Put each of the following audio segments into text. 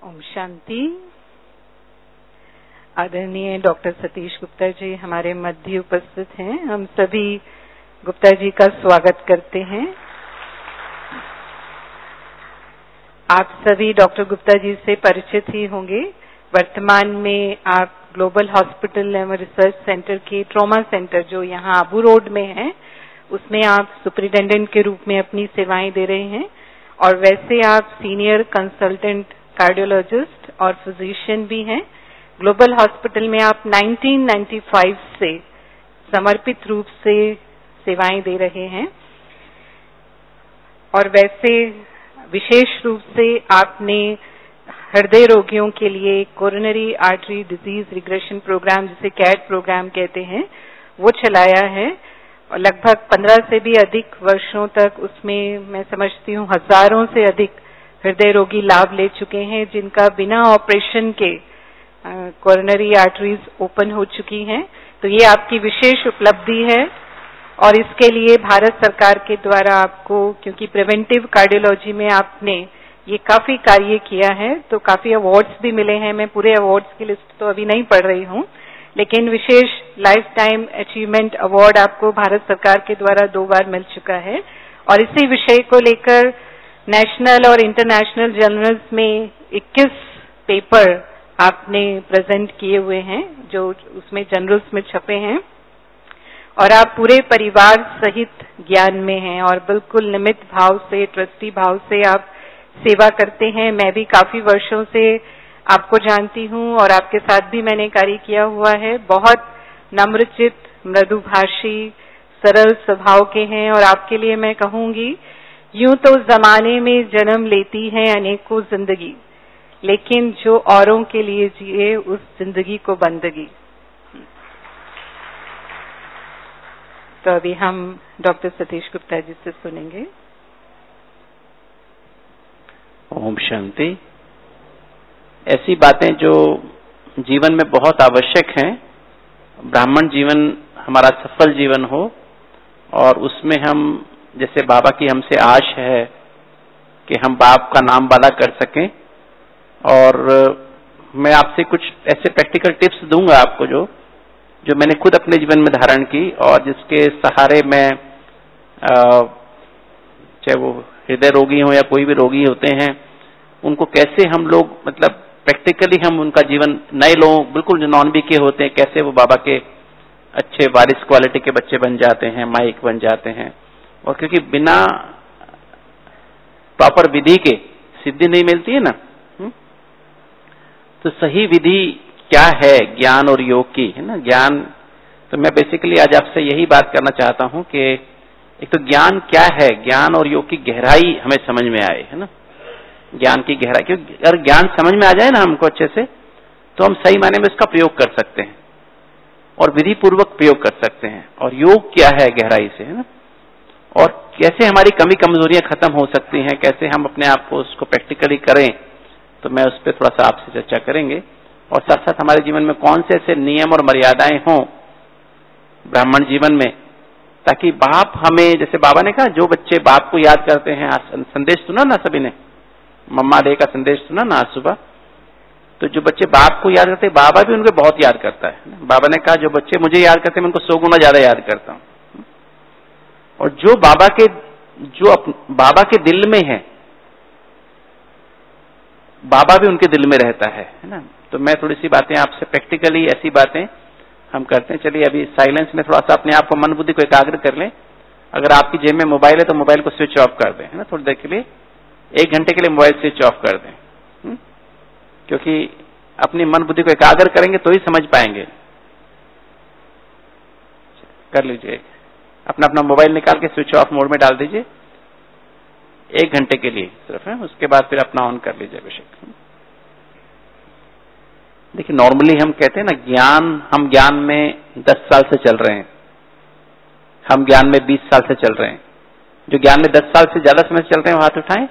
ओम शांति। आदरणीय डॉक्टर सतीश गुप्ता जी हमारे मध्य उपस्थित हैं। हम सभी गुप्ता जी का स्वागत करते हैं। आप सभी डॉक्टर गुप्ता जी से परिचित ही होंगे। वर्तमान में आप ग्लोबल हॉस्पिटल एवं रिसर्च सेंटर के ट्रॉमा सेंटर जो यहाँ आबू रोड में है, उसमें आप सुपरिटेंडेंट के रूप में अपनी सेवाएं दे रहे हैं और वैसे आप सीनियर कंसल्टेंट कार्डियोलॉजिस्ट और फिजिशियन भी हैं। ग्लोबल हॉस्पिटल में आप 1995 से समर्पित रूप से सेवाएं दे रहे हैं और वैसे विशेष रूप से आपने हृदय रोगियों के लिए coronary artery disease regression programme, जिसे कैट प्रोग्राम कहते हैं, वो चलाया है और लगभग 15 से भी अधिक वर्षों तक उसमें मैं समझती हूँ हजारों से अधिक हृदय रोगी लाभ ले चुके हैं, जिनका बिना ऑपरेशन के कोरोनरी आर्टरीज ओपन हो चुकी हैं। तो ये आपकी विशेष उपलब्धि है और इसके लिए भारत सरकार के द्वारा आपको, क्योंकि प्रिवेंटिव कार्डियोलॉजी में आपने ये काफी कार्य किया है, तो काफी अवार्ड्स भी मिले हैं। मैं पूरे अवार्ड्स की लिस्ट तो अभी नहीं पढ़ रही हूँ, लेकिन विशेष लाइफ टाइम अचीवमेंट अवार्ड आपको भारत सरकार के द्वारा 2 बार मिल चुका है और इसी विषय को लेकर नेशनल और इंटरनेशनल जर्नल्स में 21 पेपर आपने प्रेजेंट किए हुए हैं, जो उसमें जर्नल्स में छपे हैं और आप पूरे परिवार सहित ज्ञान में हैं और बिल्कुल निमित्त भाव से, ट्रस्टी भाव से आप सेवा करते हैं। मैं भी काफी वर्षों से आपको जानती हूँ और आपके साथ भी मैंने कार्य किया हुआ है। बहुत नम्रचित, मृदुभाषी, सरल स्वभाव के हैं और आपके लिए मैं कहूंगी, यूं तो जमाने में जन्म लेती है अनेकों जिंदगी, लेकिन जो औरों के लिए जिए उस जिंदगी को बंदगी। तो अभी हम डॉक्टर सतीश गुप्ता जी से सुनेंगे। ओम शांति। ऐसी बातें जो जीवन में बहुत आवश्यक हैं, ब्राह्मण जीवन हमारा सफल जीवन हो और उसमें हम, जैसे बाबा की हमसे आश है कि हम बाप का नाम वाला कर सकें, और मैं आपसे कुछ ऐसे प्रैक्टिकल टिप्स दूंगा आपको जो मैंने खुद अपने जीवन में धारण की और जिसके सहारे मैं, चाहे वो हृदय रोगी हो या कोई भी रोगी होते हैं, उनको कैसे हम लोग मतलब प्रैक्टिकली हम उनका जीवन, नए लोग बिल्कुल जो नॉन बीके होते हैं, कैसे वो बाबा के अच्छे वारिस क्वालिटी के बच्चे बन जाते हैं, माइक बन जाते हैं। और क्योंकि बिना प्रॉपर विधि के सिद्धि नहीं मिलती है ना, तो सही विधि क्या है ज्ञान और योग की, है ना। ज्ञान तो मैं बेसिकली आज आपसे यही बात करना चाहता हूं कि एक तो ज्ञान क्या है, ज्ञान और योग की गहराई हमें समझ में आए, है ना। ज्ञान की गहराई, क्योंकि अगर ज्ञान समझ में आ जाए ना हमको अच्छे से, तो हम सही मायने में इसका प्रयोग कर सकते हैं और विधि पूर्वक प्रयोग कर सकते हैं। और योग क्या है गहराई से, है ना, और कैसे हमारी कमी कमजोरियां खत्म हो सकती हैं, कैसे हम अपने आप को उसको प्रैक्टिकली करें, तो मैं उस पर थोड़ा सा आपसे चर्चा करेंगे। और साथ साथ हमारे जीवन में कौन से ऐसे नियम और मर्यादाएं हों ब्राह्मण जीवन में, ताकि बाप हमें, जैसे बाबा ने कहा, जो बच्चे बाप को याद करते हैं, संदेश सुना ना सभी ने, मम्मा डे का संदेश सुना ना आज सुबह, तो जो बच्चे बाप को याद करते हैं, बाबा भी उनको बहुत याद करता है। बाबा ने कहा जो बच्चे मुझे याद करते हैं मैं उनको 100 गुना ज्यादा याद करता हूं। और जो बाबा के दिल में है, बाबा भी उनके दिल में रहता है ना। तो मैं थोड़ी सी बातें आपसे प्रैक्टिकली ऐसी बातें हम करते हैं। चलिए अभी साइलेंस में थोड़ा सा अपने आप को, मन बुद्धि को एकाग्र कर लें। अगर आपकी जेब में मोबाइल है तो मोबाइल को स्विच ऑफ कर दें, है ना, थोड़ी देर के लिए, 1 घंटे के लिए मोबाइल स्विच ऑफ कर दें, क्योंकि अपनी मन बुद्धि को एकाग्र करेंगे तो ही समझ पाएंगे। कर लीजिए, अपना अपना मोबाइल निकाल के स्विच ऑफ मोड में डाल दीजिए 1 घंटे के लिए सिर्फ, है। उसके बाद फिर अपना ऑन कर लीजिए बेशक। देखिए नॉर्मली हम कहते हैं ना, हम ज्ञान में 10 साल से चल रहे हैं, हम ज्ञान में 20 साल से चल रहे हैं। जो ज्ञान में 10 साल से ज्यादा समय से चल रहे हैं वो हाथ उठाएं।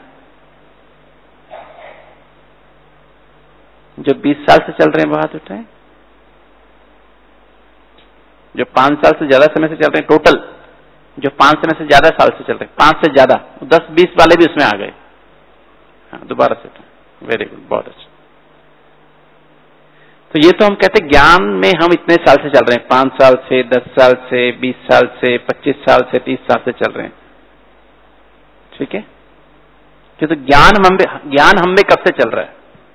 जो 20 साल से चल रहे हैं वो हाथ उठाएं। जो 5 साल से ज्यादा समय से चल रहे हैं, टोटल जो 5 समय से ज्यादा साल से चल रहे हैं, 5 से ज्यादा, 10-20 वाले भी उसमें आ गए। हाँ, दोबारा से, वेरी गुड, बहुत अच्छा। तो ये तो हम कहते हैं ज्ञान में हम इतने साल से चल रहे हैं, 5 साल से, 10 साल से, 20 साल से, 25 साल से, 30 साल से चल रहे हैं, ठीक है। तो ज्ञान हम में कब से चल रहा है?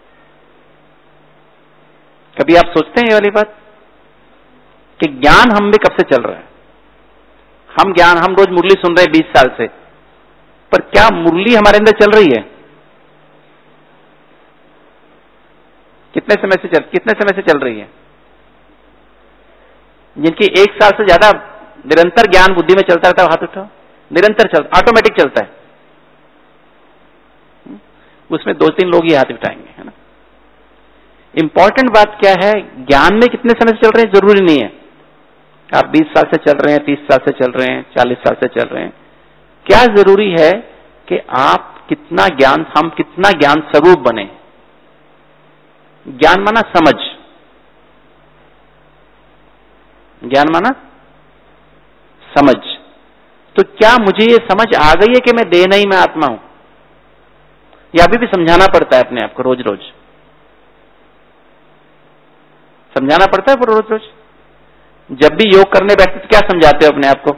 कभी आप सोचते हैं ये वाली बात कि ज्ञान हम में कब से चल रहा है? हम रोज मुरली सुन रहे हैं 20 साल से, पर क्या मुरली हमारे अंदर चल रही है? कितने समय से चल रही है? जिनकी 1 साल से ज्यादा निरंतर ज्ञान बुद्धि में चलता रहता है, हाथ उठाओ। निरंतर चलता, ऑटोमेटिक चलता है, उसमें 2-3 लोग ही हाथ उठाएंगे, है ना। इंपॉर्टेंट बात क्या है, ज्ञान में कितने समय से चल रहे हैं जरूरी नहीं है। आप 20 साल से चल रहे हैं, 30 साल से चल रहे हैं, 40 साल से चल रहे हैं, क्या जरूरी है कि हम कितना ज्ञान स्वरूप बने। ज्ञान माना समझ, ज्ञान माना समझ। तो क्या मुझे ये समझ आ गई है कि मैं देह नहीं, मैं आत्मा हूं? या अभी भी समझाना पड़ता है अपने आप को, रोज रोज समझाना पड़ता है, रोज रोज। जब भी योग करने बैठते तो क्या समझाते हो अपने आप को?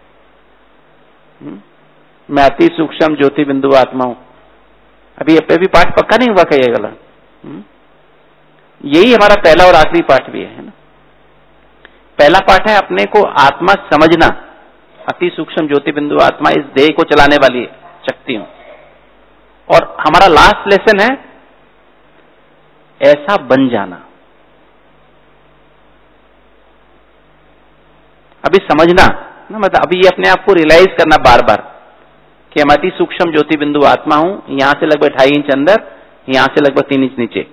मैं अति सूक्ष्म ज्योति बिंदु आत्मा हूं। अभी पाठ पक्का नहीं हुआ क्या ये गला? यही हमारा पहला और आखिरी पाठ भी है ना। पहला पाठ है अपने को आत्मा समझना, अति सूक्ष्म ज्योति बिंदु आत्मा इस देह को चलाने वाली शक्ति हूं। और हमारा लास्ट लेसन है ऐसा बन जाना। अभी समझना ना, मतलब अभी ये अपने आप को रियलाइज करना बार बार कि हम अति सूक्ष्म ज्योति बिंदु आत्मा हूं, यहां से लगभग 2.5 इंच अंदर, यहां से लगभग 3 इंच नीचे।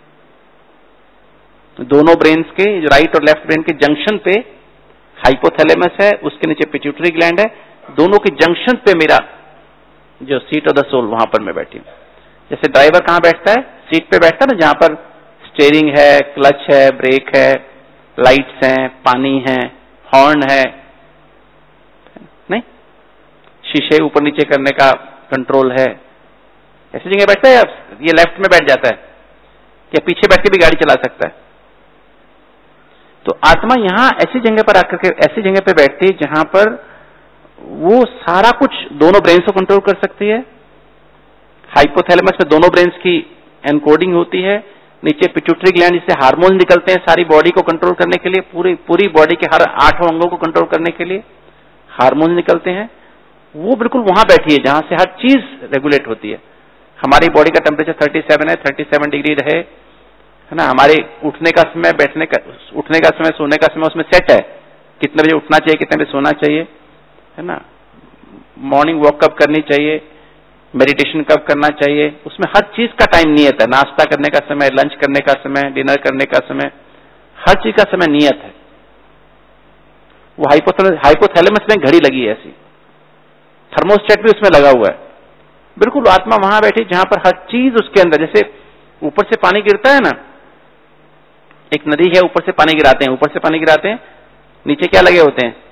दोनों ब्रेन्स के, जो राइट और लेफ्ट ब्रेन के जंक्शन पे हाइपोथैलेमस है, उसके नीचे पिट्यूटरी ग्लैंड है, दोनों के जंक्शन पे मेरा जो सीट ऑफ द सोल, वहां पर मैं बैठी हूं। जैसे ड्राइवर कहां बैठता है? सीट पे बैठता है ना, जहां पर स्टीयरिंग है, क्लच है, ब्रेक है, लाइट्स हैं, पानी है, हॉर्न है, नहीं, शीशे ऊपर नीचे करने का कंट्रोल है। ऐसी जगह बैठता है या ये लेफ्ट में बैठ जाता है, या पीछे बैठ के भी गाड़ी चला सकता है? तो आत्मा यहां ऐसी जगह पर आकर के, ऐसी जगह पर बैठती है जहां पर वो सारा कुछ दोनों ब्रेन्स को कंट्रोल कर सकती है। हाइपोथैलेमस में दोनों ब्रेन्स की एनकोडिंग होती है, नीचे पिट्यूटरी ग्लैंड जिससे हार्मोन निकलते हैं सारी बॉडी को कंट्रोल करने के लिए, पूरी बॉडी के हर 8 अंगों को कंट्रोल करने के लिए हार्मोन निकलते हैं। वो बिल्कुल वहां बैठी है जहां से हर चीज रेगुलेट होती है। हमारी बॉडी का टेम्परेचर 37 है, 37 डिग्री रहे, है ना। हमारे उठने का समय, उठने का समय, सोने का समय उसमें सेट है, कितने बजे उठना चाहिए, कितने बजे सोना चाहिए, है ना। मॉर्निंग वॉक कब करनी चाहिए, मेडिटेशन कब करना चाहिए, उसमें हर चीज का टाइम नियत है। नाश्ता करने का समय, लंच करने का समय, डिनर करने का समय, हर चीज का समय नियत है। वो हाइपोथैलेमस में घड़ी लगी है, ऐसी थर्मोस्टेट भी उसमें लगा हुआ है। बिल्कुल आत्मा वहां बैठी जहां पर हर चीज उसके अंदर, जैसे ऊपर से पानी गिरता है ना, एक नदी है, ऊपर से पानी गिराते हैं, ऊपर से पानी गिराते हैं, नीचे क्या लगे होते हैं?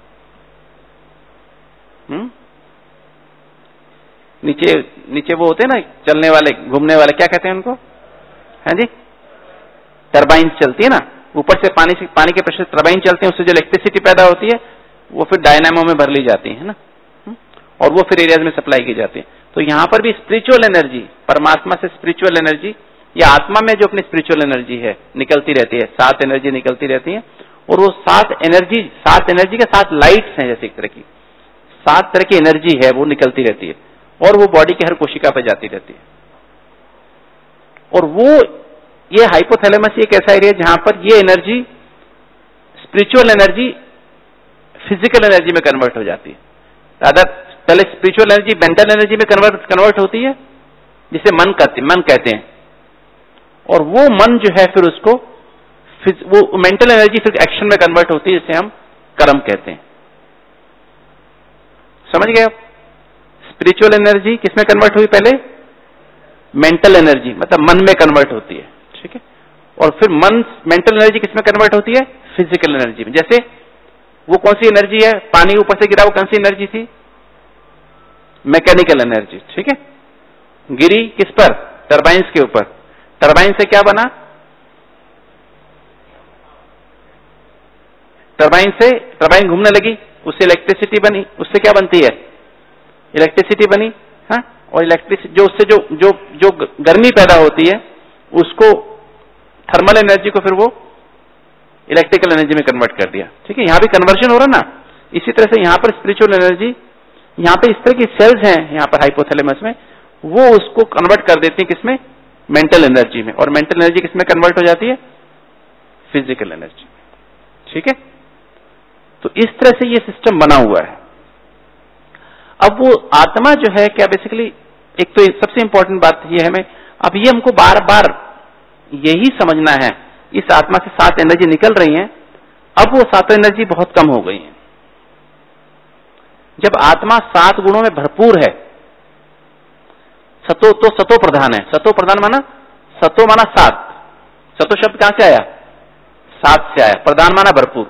नीचे वो होते हैं ना चलने वाले, घूमने वाले, क्या कहते हैं उनको? है जी, टरबाइन चलती है ना, ऊपर से पानी के प्रेशर टरबाइन चलते हैं, उससे जो इलेक्ट्रिसिटी पैदा होती है वो फिर डायनामो में भर ली जाती है ना, और वो फिर एरियाज में सप्लाई की जाती है। तो यहां पर भी स्पिरिचुअल एनर्जी, परमात्मा से स्पिरिचुअल एनर्जी, या आत्मा में जो अपनी स्पिरिचुअल एनर्जी है निकलती रहती है, 7 एनर्जी निकलती रहती है। और वो 7 एनर्जी के 7 लाइट्स हैं, जैसे एक तरह की 7 तरह की एनर्जी है, वो निकलती रहती है, और वो बॉडी के हर कोशिका पे जाती रहती है। और वो ये हाइपोथैलेमस एक ऐसा एरिया जहां पर ये energy, spiritual energy physical energy में कन्वर्ट हो जाती है। अदर पहले स्पिरिचुअल एनर्जी मेंटल एनर्जी में कन्वर्ट होती है, जिसे मन कहते हैं। और वो मन जो है फिर उसको, वो मेंटल एनर्जी फिर एक्शन में कन्वर्ट होती है, जिसे हम कर्म कहते हैं। समझ गए आप? स्पिरिचुअल एनर्जी किसमें कन्वर्ट हुई? पहले मेंटल एनर्जी, मतलब मन में कन्वर्ट होती है, ठीक है। और फिर मेंटल एनर्जी किसमें कन्वर्ट होती है? फिजिकल एनर्जी में। जैसे वो कौन सी एनर्जी है, पानी ऊपर से गिरा, वो कौन सी एनर्जी थी? मैकेनिकल एनर्जी, ठीक है। गिरी किस पर? टरबाइन्स के ऊपर। टरबाइन से क्या बना? टरबाइन घूमने लगी, उससे इलेक्ट्रिसिटी बनी, उससे क्या बनती है? इलेक्ट्रिसिटी बनी। हाँ, और इलेक्ट्रिसिटी जो उससे जो गर्मी पैदा होती है उसको थर्मल एनर्जी को फिर वो इलेक्ट्रिकल एनर्जी में कन्वर्ट कर दिया। ठीक है, यहां भी कन्वर्जन हो रहा ना। इसी तरह से यहां पर स्पिरिचुअल एनर्जी, यहां पे इस तरह की सेल्स हैं यहां पर हाइपोथैलेमस में, वो उसको कन्वर्ट कर देती है किसमें? मेंटल एनर्जी में। और मेंटल एनर्जी किसमें कन्वर्ट हो जाती है? Physical energy. ठीक है, तो इस तरह से ये सिस्टम बना हुआ है। अब वो आत्मा जो है क्या बेसिकली, एक तो सबसे इंपॉर्टेंट बात ये है, हमें अब ये हमको बार बार यही समझना है, इस आत्मा से 7 एनर्जी निकल रही हैं, अब वो 7 एनर्जी बहुत कम हो गई हैं। जब आत्मा 7 गुणों में भरपूर है, सतो प्रधान है। सतो प्रधान माना, सतो माना 7, सतो शब्द कहां से आया? 7 से आया। प्रधान माना भरपूर,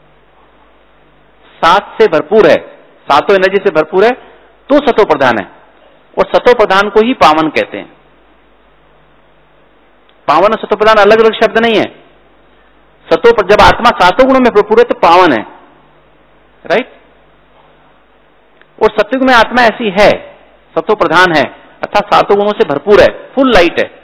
7 से भरपूर है, 7 एनर्जी से भरपूर है तो सतो प्रधान है। और सतो प्रधान को ही पावन कहते हैं। पावन और सतो प्रधान अलग अलग शब्द नहीं है। जब आत्मा 7 गुणों में भरपूर है तो पावन है, राइट। और सत्युग में आत्मा ऐसी है, सतो प्रधान है, अर्थात 7 गुणों से भरपूर है, फुल लाइट है,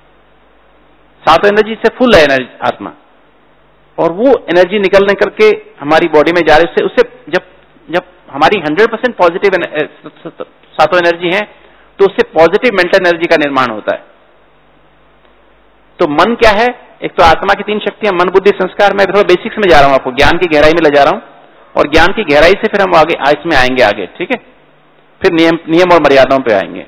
7 एनर्जी से फुल है एनर्जी आत्मा। और वो एनर्जी निकलने करके हमारी बॉडी में जा रही है, उससे जब हमारी 100% पॉजिटिव 7 एनर्जी है तो उससे पॉजिटिव मेंटल एनर्जी का निर्माण होता है। तो मन क्या है? एक तो आत्मा की 3 शक्तियां, मन बुद्धि संस्कार। मैं थोड़ा बेसिक्स में जा रहा हूं, आपको ज्ञान की गहराई में ले जा रहा हूं, और ज्ञान की गहराई से फिर हम आगे इसमें आएंगे आगे। ठीक है, फिर नियम और मर्यादाओं पे आएंगे।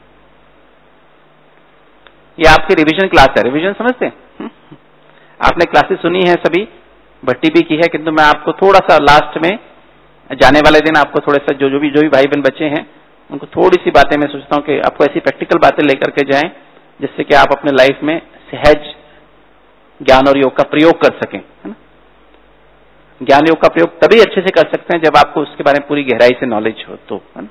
ये आपकी रिवीजन क्लास है, रिवीजन समझते हैं? आपने क्लासेस सुनी है सभी, भट्टी भी की है, किंतु मैं आपको थोड़ा सा लास्ट में जाने वाले दिन आपको थोड़ा सा जो भी भाई बहन बच्चे हैं उनको थोड़ी सी बातें मैं सोचता हूं कि आपको ऐसी प्रैक्टिकल बातें लेकर के जाएं जिससे कि आप अपने लाइफ में सहज ज्ञान और योग का प्रयोग कर सकें, है ना। ज्ञान योग का प्रयोग तभी अच्छे से कर सकते हैं जब आपको उसके बारे में पूरी गहराई से नॉलेज हो, तो है ना।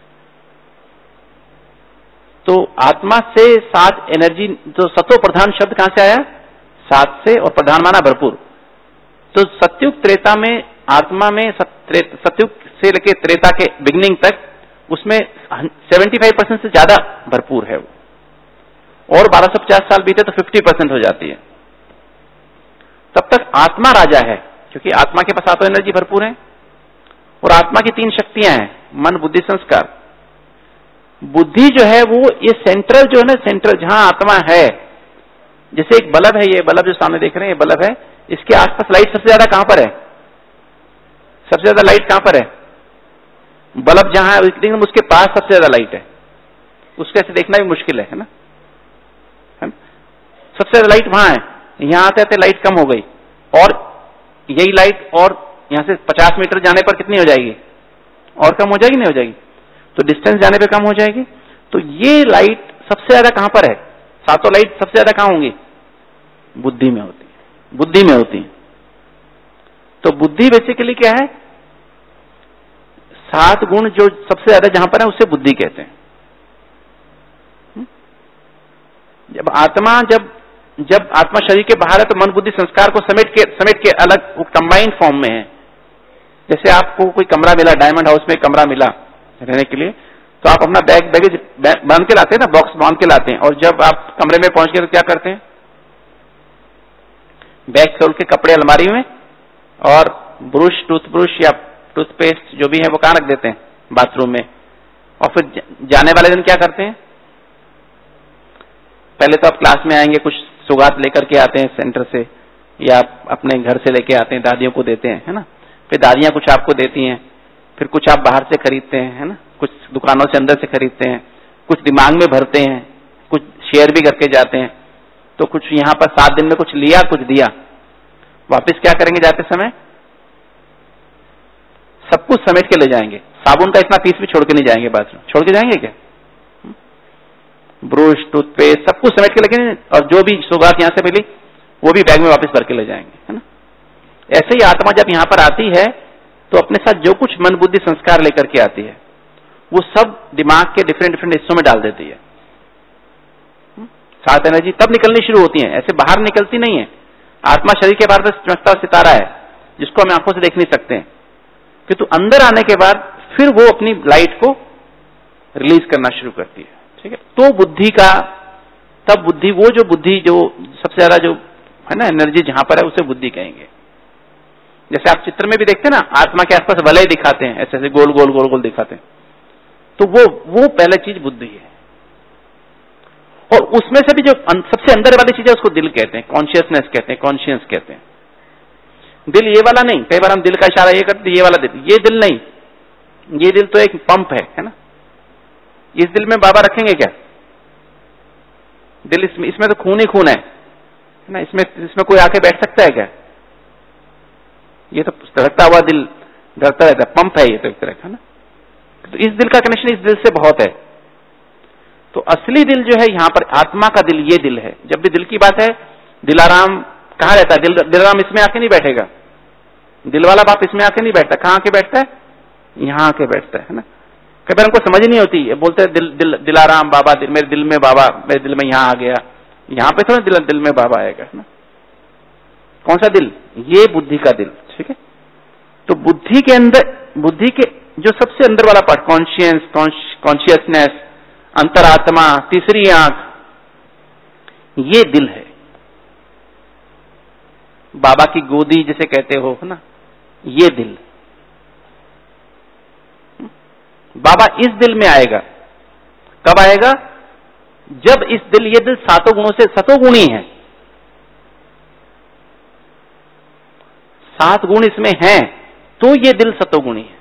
तो आत्मा से 7 एनर्जी, तो सतो प्रधान शब्द कहां से आया? 7 से, और प्रधान माना भरपूर। तो सत्युग त्रेता में आत्मा में सत्युग से लेकर त्रेता के बिगनिंग तक उसमें 75% से ज्यादा भरपूर है वो, और 1250 साल बीते तो 50% हो जाती है। तब तक आत्मा राजा है, क्योंकि आत्मा के पास 7 एनर्जी भरपूर है। और आत्मा की 3 शक्तियां हैं, मन बुद्धि संस्कार। बुद्धि जो है वो ये सेंट्रल जो है ना, सेंट्रल जहां आत्मा है, जैसे एक बल्ब है, ये बल्ब जो सामने देख रहे हैं, ये बल्ब है, इसके आसपास लाइट सबसे ज्यादा कहां पर है? सबसे ज्यादा लाइट कहां पर है? बल्ब जहां है एकदम उसके पास सबसे ज्यादा लाइट है, उसको ऐसे देखना भी मुश्किल है ना। सबसे ज्यादा लाइट वहां है, यहां आते आते लाइट कम हो गई, और यही लाइट और यहां से 50 मीटर जाने पर कितनी हो जाएगी? और कम हो जाएगी, नहीं हो जाएगी? तो डिस्टेंस जाने पे कम हो जाएगी। तो ये लाइट सबसे ज्यादा कहां पर है? 7 लाइट सबसे ज्यादा कहां होंगी? बुद्धि में होती है, बुद्धि में होती है। तो बुद्धि बेसिकली क्या है? 7 गुण जो सबसे ज्यादा जहां पर है उसे बुद्धि कहते हैं। जब आत्मा शरीर के बाहर है तो मन बुद्धि संस्कार को समेट के अलग कंबाइंड फॉर्म में है। जैसे आपको कोई कमरा मिला, डायमंड हाउस में कमरा मिला रहने के लिए, तो आप अपना बैगेज बांध के लाते हैं ना, बॉक्स बांध के लाते हैं, और जब आप कमरे में पहुंच गए तो क्या करते हैं? बैग खोल के कपड़े अलमारी में, और ब्रश, टूथब्रश या टूथपेस्ट जो भी है वो कहां रख देते हैं? बाथरूम में। और फिर जाने वाले दिन क्या करते हैं? पहले तो आप क्लास में आएंगे, कुछ सौगात लेकर के आते हैं सेंटर से, या अपने घर से लेके आते हैं, दादियों को देते हैं, है ना। फिर दादियां कुछ आपको देती हैं, फिर कुछ आप बाहर से खरीदते हैं, है ना, कुछ दुकानों से अंदर से खरीदते हैं, कुछ दिमाग में भरते हैं, कुछ शेयर भी करके जाते हैं। तो कुछ यहाँ पर 7 दिन में कुछ लिया, कुछ दिया, वापस क्या करेंगे? जाते समय सब कुछ समेट के ले जाएंगे। साबुन का इतना पीस भी छोड़ के नहीं जाएंगे, बाथरूम छोड़ के जाएंगे क्या? ब्रश, टूथपेस्ट सब कुछ समेट के लेके, और जो भी सौगात यहाँ से मिली वो भी बैग में वापस भर के ले जाएंगे, है ना। ऐसे ही आत्मा जब यहाँ पर आती है तो अपने साथ जो कुछ मन बुद्धि संस्कार लेकर के आती है वो सब दिमाग के डिफरेंट हिस्सों में डाल देती है। 7 एनर्जी तब निकलनी शुरू होती है, ऐसे बाहर निकलती नहीं है। आत्मा शरीर के बाहर तो चमकता सितारा है, जिसको हम आंखों से देख नहीं सकते हैं, किंतु अंदर आने के बाद फिर वो अपनी लाइट को रिलीज करना शुरू करती है। ठीक है, तो बुद्धि का, तब बुद्धि, वो जो बुद्धि जो सबसे ज्यादा जो है ना एनर्जी जहां पर है उसे बुद्धि कहेंगे। जैसे आप चित्र में भी देखते हैं ना, आत्मा के आसपास वलय दिखाते हैं, ऐसे ऐसे गोल गोल गोल गोल दिखाते हैं, तो वो पहला चीज बुद्धि है। और उसमें से भी जो सबसे अंदर वाली चीज है उसको दिल कहते हैं, कॉन्शियसनेस कहते हैं, कॉन्शियस कहते हैं। दिल ये वाला नहीं, कई बार हम दिल का इशारा ये करते हैं, ये वाला दिल, ये दिल नहीं, ये दिल तो एक पंप है ना। इस दिल में बाबा रखेंगे क्या? दिल इसमें तो खून ही खून है ना, इसमें कोई आके बैठ सकता है क्या? ये तो धड़कता हुआ दिल धड़कता रहता है, पंप है ये तो एक तरह का ना। तो इस दिल का कनेक्शन इस दिल से बहुत है। तो असली दिल जो है यहाँ पर आत्मा का दिल, ये दिल है। जब भी दिल की बात है, दिलाराम कहाँ रहता है? दिलाराम इसमें आके नहीं बैठेगा, दिल वाला बाप इसमें आके नहीं बैठता। कहाँ आके बैठता है? यहाँ आके बैठता है ना। कई बार हमको समझ नहीं होती, बोलते हैं दिलाराम बाबा, मेरे दिल में बाबा, मेरे दिल में यहाँ आ गया। यहाँ पे थोड़ा दिल में बाबा आएगा ना। कौन सा दिल? ये बुद्धि का दिल। ठीक है, तो बुद्धि के अंदर, बुद्धि के जो सबसे अंदर वाला पार्ट, कॉन्शियसनेस, अंतरात्मा, तीसरी आंख, ये दिल है। बाबा की गोदी जिसे कहते हो ना, ये दिल। बाबा इस दिल में आएगा। कब आएगा? जब इस दिल, ये दिल सातों गुणों से सतोगुणी है, 7 गुण इसमें हैं, तो ये दिल सतोगुणी है।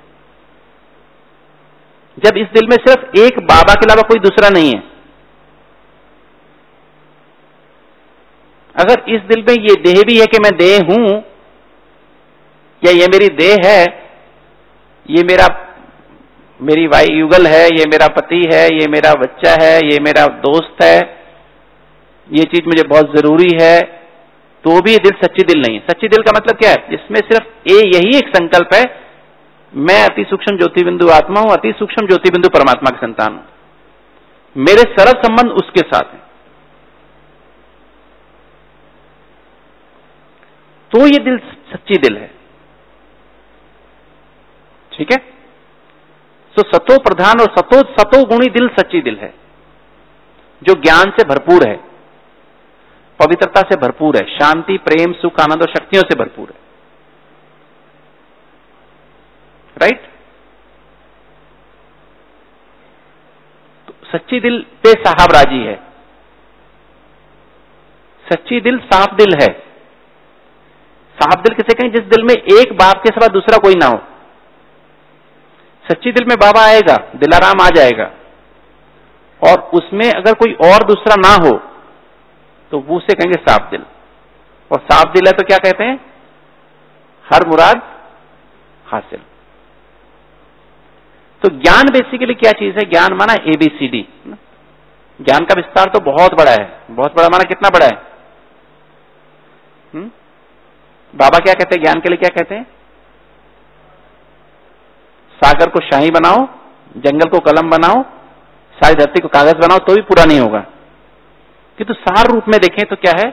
जब इस दिल में सिर्फ एक बाबा के अलावा कोई दूसरा नहीं है। अगर इस दिल में ये देह भी है कि मैं देह हूं, या ये मेरी देह है, ये मेरी वाई युगल है, ये मेरा पति है, ये मेरा बच्चा है, ये मेरा दोस्त है, ये चीज मुझे बहुत जरूरी है, तो भी ये दिल सच्ची दिल नहीं है। सच्ची दिल का मतलब क्या है? जिसमें सिर्फ यही एक संकल्प है, मैं अति सूक्ष्म ज्योति बिंदु आत्मा हूं, अति सूक्ष्म ज्योति बिंदु परमात्मा की संतान हूं, मेरे सरल संबंध उसके साथ है। तो ये दिल सच्ची दिल है। ठीक है, तो सतो प्रधान और सतो गुणी दिल सच्ची दिल है, जो ज्ञान से भरपूर है, पवित्रता से भरपूर है, शांति, प्रेम, सुख, आनंद और शक्तियों से भरपूर है। राइट? तो सच्ची दिल पे साहब राजी है। सच्ची दिल साफ दिल है। साफ दिल किसे कहें? जिस दिल में एक बाप के सिवा दूसरा कोई ना हो। सच्ची दिल में बाबा आएगा, दिलाराम आ जाएगा, और उसमें अगर कोई और दूसरा ना हो तो वो उसे कहेंगे साफ दिल। और साफ दिल है तो क्या कहते हैं? हर मुराद हासिल। तो ज्ञान बेसिकली क्या चीज है? ज्ञान माना ABCD। ज्ञान का विस्तार तो बहुत बड़ा है। बहुत बड़ा माना कितना बड़ा है? बाबा क्या कहते हैं ज्ञान के लिए? क्या कहते हैं? सागर को शाही बनाओ, जंगल को कलम बनाओ, सारी धरती को कागज बनाओ, तो भी पूरा नहीं होगा। किंतु सार रूप में देखें तो क्या है?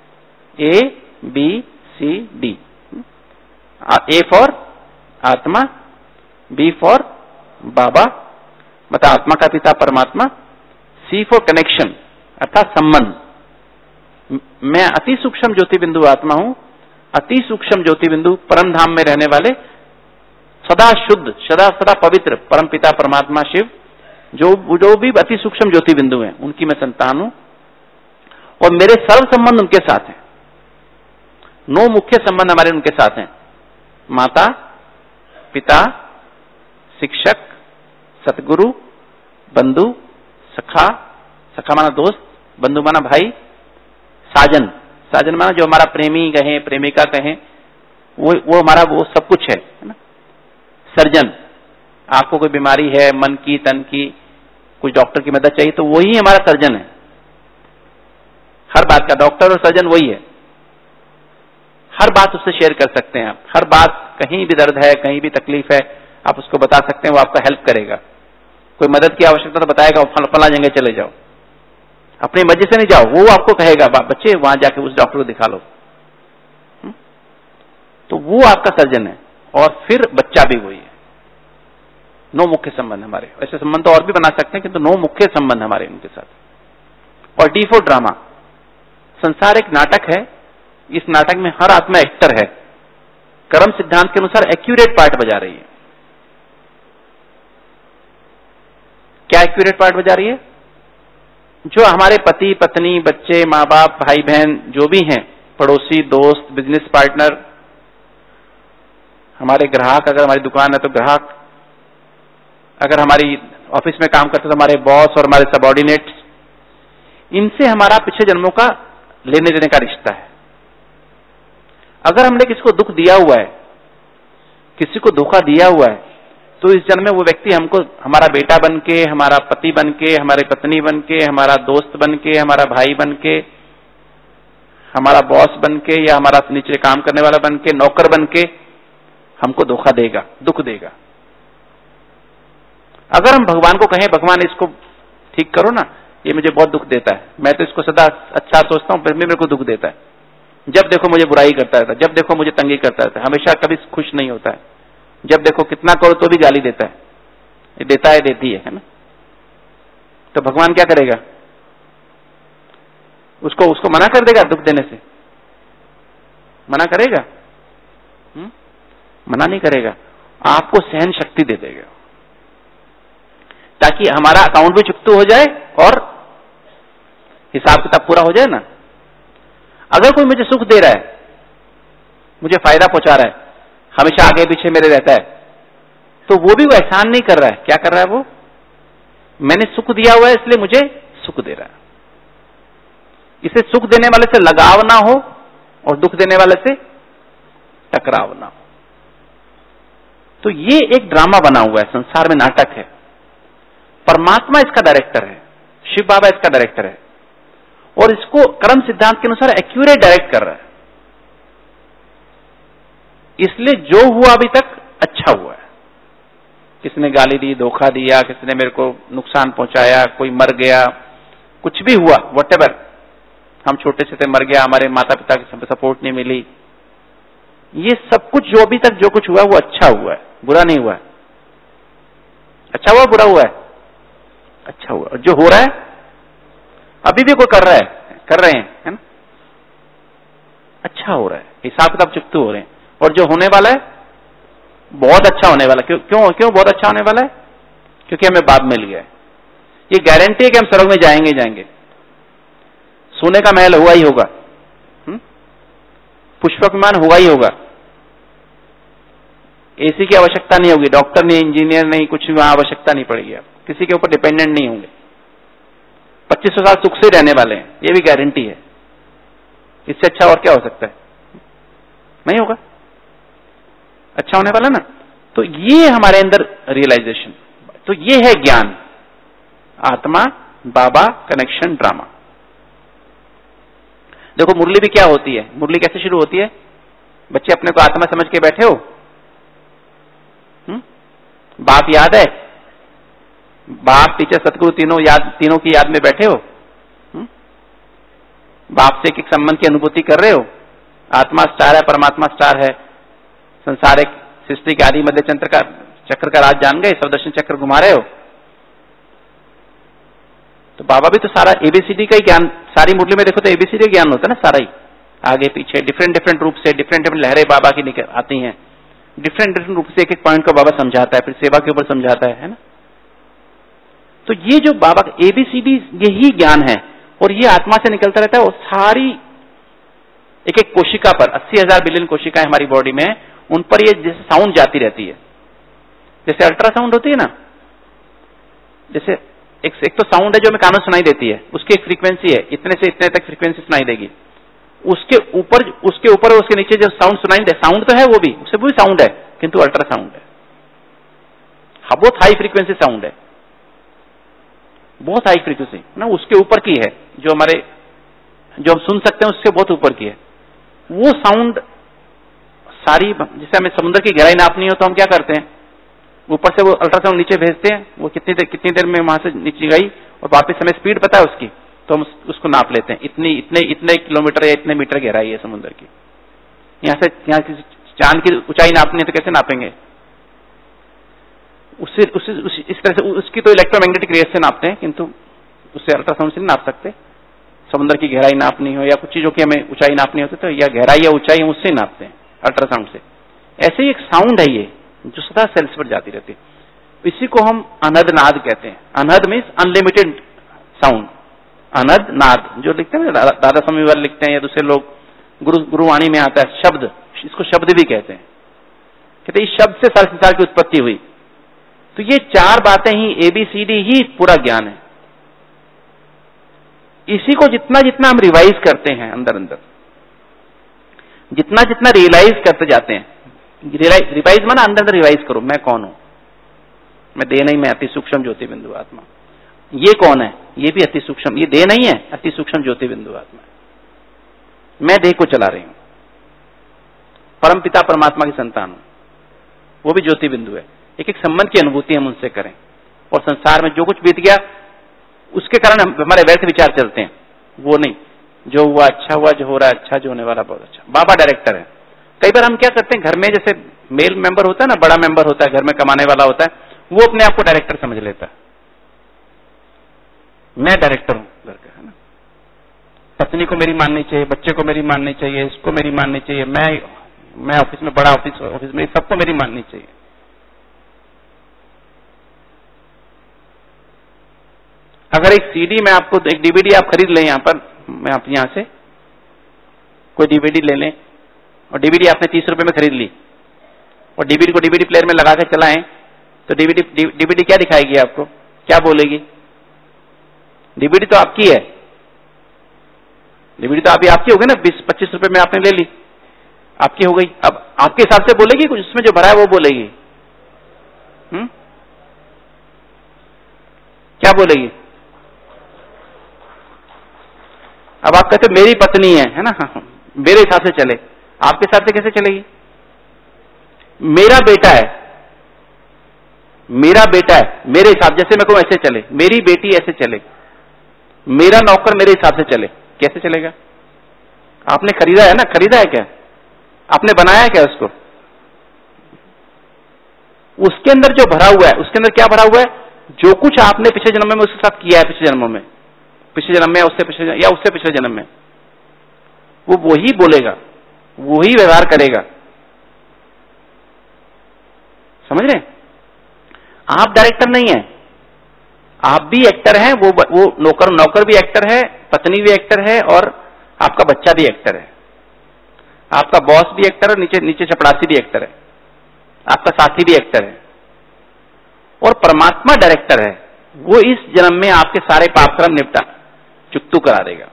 ABCD। A फॉर आत्मा, B फॉर बाबा, मतलब आत्मा का पिता परमात्मा, C फॉर कनेक्शन अर्थात संबंध। मैं अति सूक्ष्म ज्योति बिंदु आत्मा हूं, अति सूक्ष्म ज्योति बिंदु परम धाम में रहने वाले सदा शुद्ध, सदा पवित्र परम पिता परमात्मा शिव, जो भी अति सूक्ष्म ज्योति बिंदु हैं, उनकी मैं संतान हूं, और मेरे सर्व संबंध उनके साथ हैं। 9 मुख्य संबंध हमारे उनके साथ हैं। माता, पिता, शिक्षक, सतगुरु, बंधु, सखा, सखा माना दोस्त, बंधु माना भाई, साजन, साजन माना जो हमारा प्रेमी कहें, प्रेमिका कहें, वो हमारा वो सब कुछ है ना। सर्जन, आपको कोई बीमारी है मन की, तन की, कुछ डॉक्टर की मदद चाहिए, तो वही हमारा सर्जन है। हर बात का डॉक्टर और सर्जन वही है। हर बात उससे शेयर कर सकते हैं आप। हर बात, कहीं भी दर्द है, कहीं भी तकलीफ है, आप उसको बता सकते हैं, वो आपका हेल्प करेगा। कोई मदद की आवश्यकता तो बताएगा, फला जगह चले जाओ, अपनी मर्जी से नहीं जाओ, वो आपको कहेगा बच्चे वहां जाके उस डॉक्टर को दिखा लो। तो वो आपका सर्जन है, और फिर बच्चा भी वही है। 9 मुख्य संबंध हमारे, ऐसे संबंध तो और भी बना सकते हैं, किंतु 9 मुख्य संबंध हमारे उनके साथ। और D4 ड्रामा, संसार एक नाटक है, इस नाटक में हर आत्मा एक्टर है, कर्म सिद्धांत के अनुसार एक्यूरेट पार्ट बजा रही है। क्या एक्यूरेट पार्ट बजा रही है? जो हमारे पति पत्नी, बच्चे, माँ बाप, भाई बहन जो भी हैं, पड़ोसी, दोस्त, बिजनेस पार्टनर, हमारे ग्राहक, अगर हमारी दुकान है तो ग्राहक, अगर हमारी ऑफिस में काम करते तो हमारे बॉस और हमारे सबऑर्डिनेट्स, इनसे हमारा पिछले जन्मों का लेने देने का रिश्ता है। अगर हमने किसी को दुख दिया हुआ है, किसी को धोखा दिया हुआ है, तो इस जन्म में वो व्यक्ति हमको हमारा बेटा बन के, हमारा पति बन के, हमारी पत्नी बन के, हमारा दोस्त बन के, हमारा भाई बन के, हमारा बॉस बन के, या हमारा नीचे काम करने वाला बन के, नौकर बन के हमको धोखा देगा, दुख देगा। अगर हम भगवान को कहें, भगवान इसको ठीक करो ना, ये मुझे बहुत दुख देता है, मैं तो इसको सदा अच्छा सोचता हूं, फिर भी मेरे को दुख देता है, जब देखो मुझे बुराई करता रहता है, जब देखो मुझे तंगी करता रहता है, हमेशा कभी खुश नहीं होता है, जब देखो कितना करो तो भी गाली देता है, ये देता है, देती है ना। तो भगवान क्या करेगा? उसको मना कर देगा दुख देने से? मना करेगा? मना नहीं करेगा, आपको सहन शक्ति दे देगा, ताकि हमारा अकाउंट भी चुकता हो जाए और हिसाब किताब पूरा हो जाए ना। अगर कोई मुझे सुख दे रहा है, मुझे फायदा पहुंचा रहा है, हमेशा आगे पीछे मेरे रहता है, तो वो भी वो एहसान नहीं कर रहा है। क्या कर रहा है वो? मैंने सुख दिया हुआ है इसलिए मुझे सुख दे रहा है। इसे सुख देने वाले से लगाव ना हो और दुख देने वाले से टकराव ना हो। तो ये एक ड्रामा बना हुआ है, संसार में नाटक है। परमात्मा इसका डायरेक्टर है, शिव बाबा इसका डायरेक्टर है, और इसको कर्म सिद्धांत के अनुसार एक्यूरेट डायरेक्ट कर रहा है। इसलिए जो हुआ अभी तक अच्छा हुआ है। किसी ने गाली दी, धोखा दिया, किसी ने मेरे को नुकसान पहुंचाया, कोई मर गया, कुछ भी हुआ, व्हाटएवर, हम छोटे से थे, मर गया, हमारे माता पिता की सपोर्ट नहीं मिली, ये सब कुछ जो अभी तक जो कुछ हुआ वो अच्छा हुआ है, बुरा नहीं हुआ है। अच्छा हुआ, बुरा हुआ है? अच्छा हुआ। और जो हो रहा है, अभी भी कोई कर रहा है, कर रहे हैं, है ना, अच्छा हो रहा है, हिसाब किताब चुकते हो रहे हैं। और जो होने वाला है बहुत अच्छा होने वाला है। क्यों बहुत अच्छा होने वाला है? क्योंकि हमें बाप मिल गया है। ये गारंटी है कि हम स्वर्ग में जाएंगे ही जाएंगे, सोने का महल हुआ ही होगा, पुष्पक विमान हुआ ही होगा, एसी की आवश्यकता नहीं होगी, डॉक्टर नहीं, इंजीनियर नहीं, कुछ भी वहां आवश्यकता नहीं पड़ेगी, आप किसी के ऊपर डिपेंडेंट नहीं होंगे, 2500 साल सुख से रहने वाले हैं, ये भी गारंटी है। इससे अच्छा और क्या हो सकता है? नहीं होगा, अच्छा होने वाला ना। तो ये हमारे अंदर रियलाइजेशन, तो ये है ज्ञान, आत्मा बाबा कनेक्शन ड्रामा। देखो मुरली भी क्या होती है, मुरली कैसे शुरू होती है? बच्चे अपने को आत्मा समझ के बैठे हो, बाप याद है, बाप टीचर सतगुरु तीनों की याद में बैठे हो, बाप से एक संबंध की अनुभूति कर रहे हो, आत्मा स्टार है, परमात्मा स्टार है, संसार एक सृष्टि के आदि मध्य चक्र का राज जान गए, सवदर्शन चक्र घुमा रहे हो। तो बाबा भी तो सारा एबीसीडी का ही ज्ञान, सारी मुरली में देखो तो एबीसीडी ज्ञान होता है ना, सारा ही आगे पीछे डिफरेंट रूप से डिफरेंट लहरें बाबा की आती हैं, डिफरेंट रूप से एक एक पॉइंट को बाबा समझाता है, फिर सेवा के ऊपर समझाता है ना। तो ये जो बाबा का एबीसीडी यही ज्ञान है, और ये आत्मा से निकलता रहता है, और सारी एक एक कोशिका पर 80,000 बिलियन कोशिकाएं हमारी बॉडी में, उन पर ये जैसे साउंड जाती रहती है, जैसे अल्ट्रासाउंड होती है ना, जैसे एक तो साउंड है जो हमें कानों सुनाई देती है, उसकी एक फ्रीक्वेंसी है, इतने से इतने तक फ्रीक्वेंसी सुनाई देगी, उसके ऊपर उसके नीचे जो साउंड सुनाई दे, साउंड तो है वो भी, उससे भी साउंड है, किंतु अल्ट्रासाउंड है, बहुत हाई फ्रीक्वेंसी साउंड है, बहुत हाई फ्रीक्वेंसी ना, उसके ऊपर की है, जो हम सुन सकते हैं उससे बहुत ऊपर की है वो साउंड सारी। जैसे हमें समुद्र की गहराई नापनी हो तो हम क्या करते हैं, ऊपर से वो अल्ट्रासाउंड नीचे भेजते हैं, वो कितनी देर में वहां से नीचे गई, और वापस हमें स्पीड पता है उसकी, तो हम उसको नाप लेते हैं, इतने किलोमीटर या इतने मीटर गहराई है समुद्र की। यहाँ से चांद की ऊंचाई नापनी है तो कैसे नापेंगे? इस तरह से उसकी तो इलेक्ट्रोमैग्नेटिक रेस से नापते हैं, किंतु उससे अल्ट्रासाउंड से नहीं नाप सकते। समुद्र की गहराई नापनी हो या कुछ चीजों की हमें ऊंचाई नापनी होती तो या गहराई या ऊंचाई हम उससे नापते हैं अल्ट्रासाउंड से। ऐसे ही एक साउंड है ये जो सदा सेल्स पर जाती रहती है, इसी को हम अनहद नाद कहते हैं। अनहद मीन्स अनलिमिटेड साउंड, अनहद नाद जो लिखते हैं दादा स्वामी वाले लिखते हैं या दूसरे लोग, गुरुवाणी में आता है शब्द, इसको शब्द भी कहते हैं। कहते इस शब्द से सारे संसार की उत्पत्ति हुई। तो ये चार बातें ही ABCD ही पूरा ज्ञान है। इसी को जितना जितना हम रिवाइज करते हैं अंदर अंदर, जितना जितना रियलाइज करते जाते हैं, रिवाइज माना अंदर अंदर रिवाइज करो, मैं कौन हूं, मैं देह नहीं, मैं अति सूक्ष्म ज्योति बिंदु आत्मा। ये कौन है? ये भी अति सूक्ष्म, ये देह नहीं है, अति सूक्ष्म ज्योति बिंदु आत्मा। मैं देह को चला रही हूं, परम पिता परमात्मा की संतान हूं, वो भी ज्योति बिंदु है। एक एक संबंध की अनुभूति हम उनसे करें और संसार में जो कुछ बीत गया उसके कारण हमारे व्यर्थ विचार चलते हैं, वो नहीं, जो हुआ अच्छा हुआ, जो हो रहा है अच्छा, जो होने वाला बहुत अच्छा। बाबा डायरेक्टर है। कई बार हम क्या करते हैं, घर में जैसे मेल मेंबर होता है ना, बड़ा मेंबर होता है, घर में कमाने वाला होता है, वो अपने आप को डायरेक्टर समझ लेता है, मैं डायरेक्टर हूं घर का, है ना। पत्नी को मेरी माननी चाहिए, बच्चे को मेरी माननी चाहिए, इसको मेरी माननी चाहिए, मैं ऑफिस में बड़ा ऑफिस में सबको मेरी माननी चाहिए। अगर एक CD में आपको एक DVD आप खरीद लें, यहां पर मैं आप यहां से कोई DVD ले लें और DVD आपने 30 रुपए में खरीद ली और DVD को DVD प्लेयर में लगा के चलाएं तो DVD क्या दिखाएगी आपको, क्या बोलेगी? DVD तो आपकी है, DVD तो अभी आपकी हो गई ना, 20-25 रुपए में आपने ले ली, आपकी हो गई। अब आपके हिसाब से बोलेगी, कुछ उसमें जो भरा है वो बोलेगी। क्या बोलेगी? अब आप कहते मेरी पत्नी है ना, मेरे हिसाब से चले, आपके हिसाब से कैसे चलेगी? मेरा बेटा है, मेरे हिसाब, जैसे मैं कहूं ऐसे चले, मेरी बेटी ऐसे चले, मेरा नौकर मेरे हिसाब से चले, कैसे चलेगा? आपने खरीदा है ना, खरीदा है क्या? आपने बनाया है क्या उसको? उसके अंदर जो भरा हुआ है, उसके अंदर क्या भरा हुआ है? जो कुछ आपने पिछले जन्म में उसके साथ किया है, पिछले जन्म में या उससे पिछले जन्म में, वो वही बोलेगा, वही व्यवहार करेगा। समझ रहे? आप डायरेक्टर नहीं है, आप भी एक्टर हैं, वो नौकर भी एक्टर है, पत्नी भी एक्टर है और आपका बच्चा भी एक्टर है, आपका बॉस भी एक्टर है, नीचे चपड़ासी भी एक्टर है, आपका साथी भी एक्टर है और परमात्मा डायरेक्टर है। वो इस जन्म में आपके सारे पाप कर्म निपटा चुकतू करा देगा।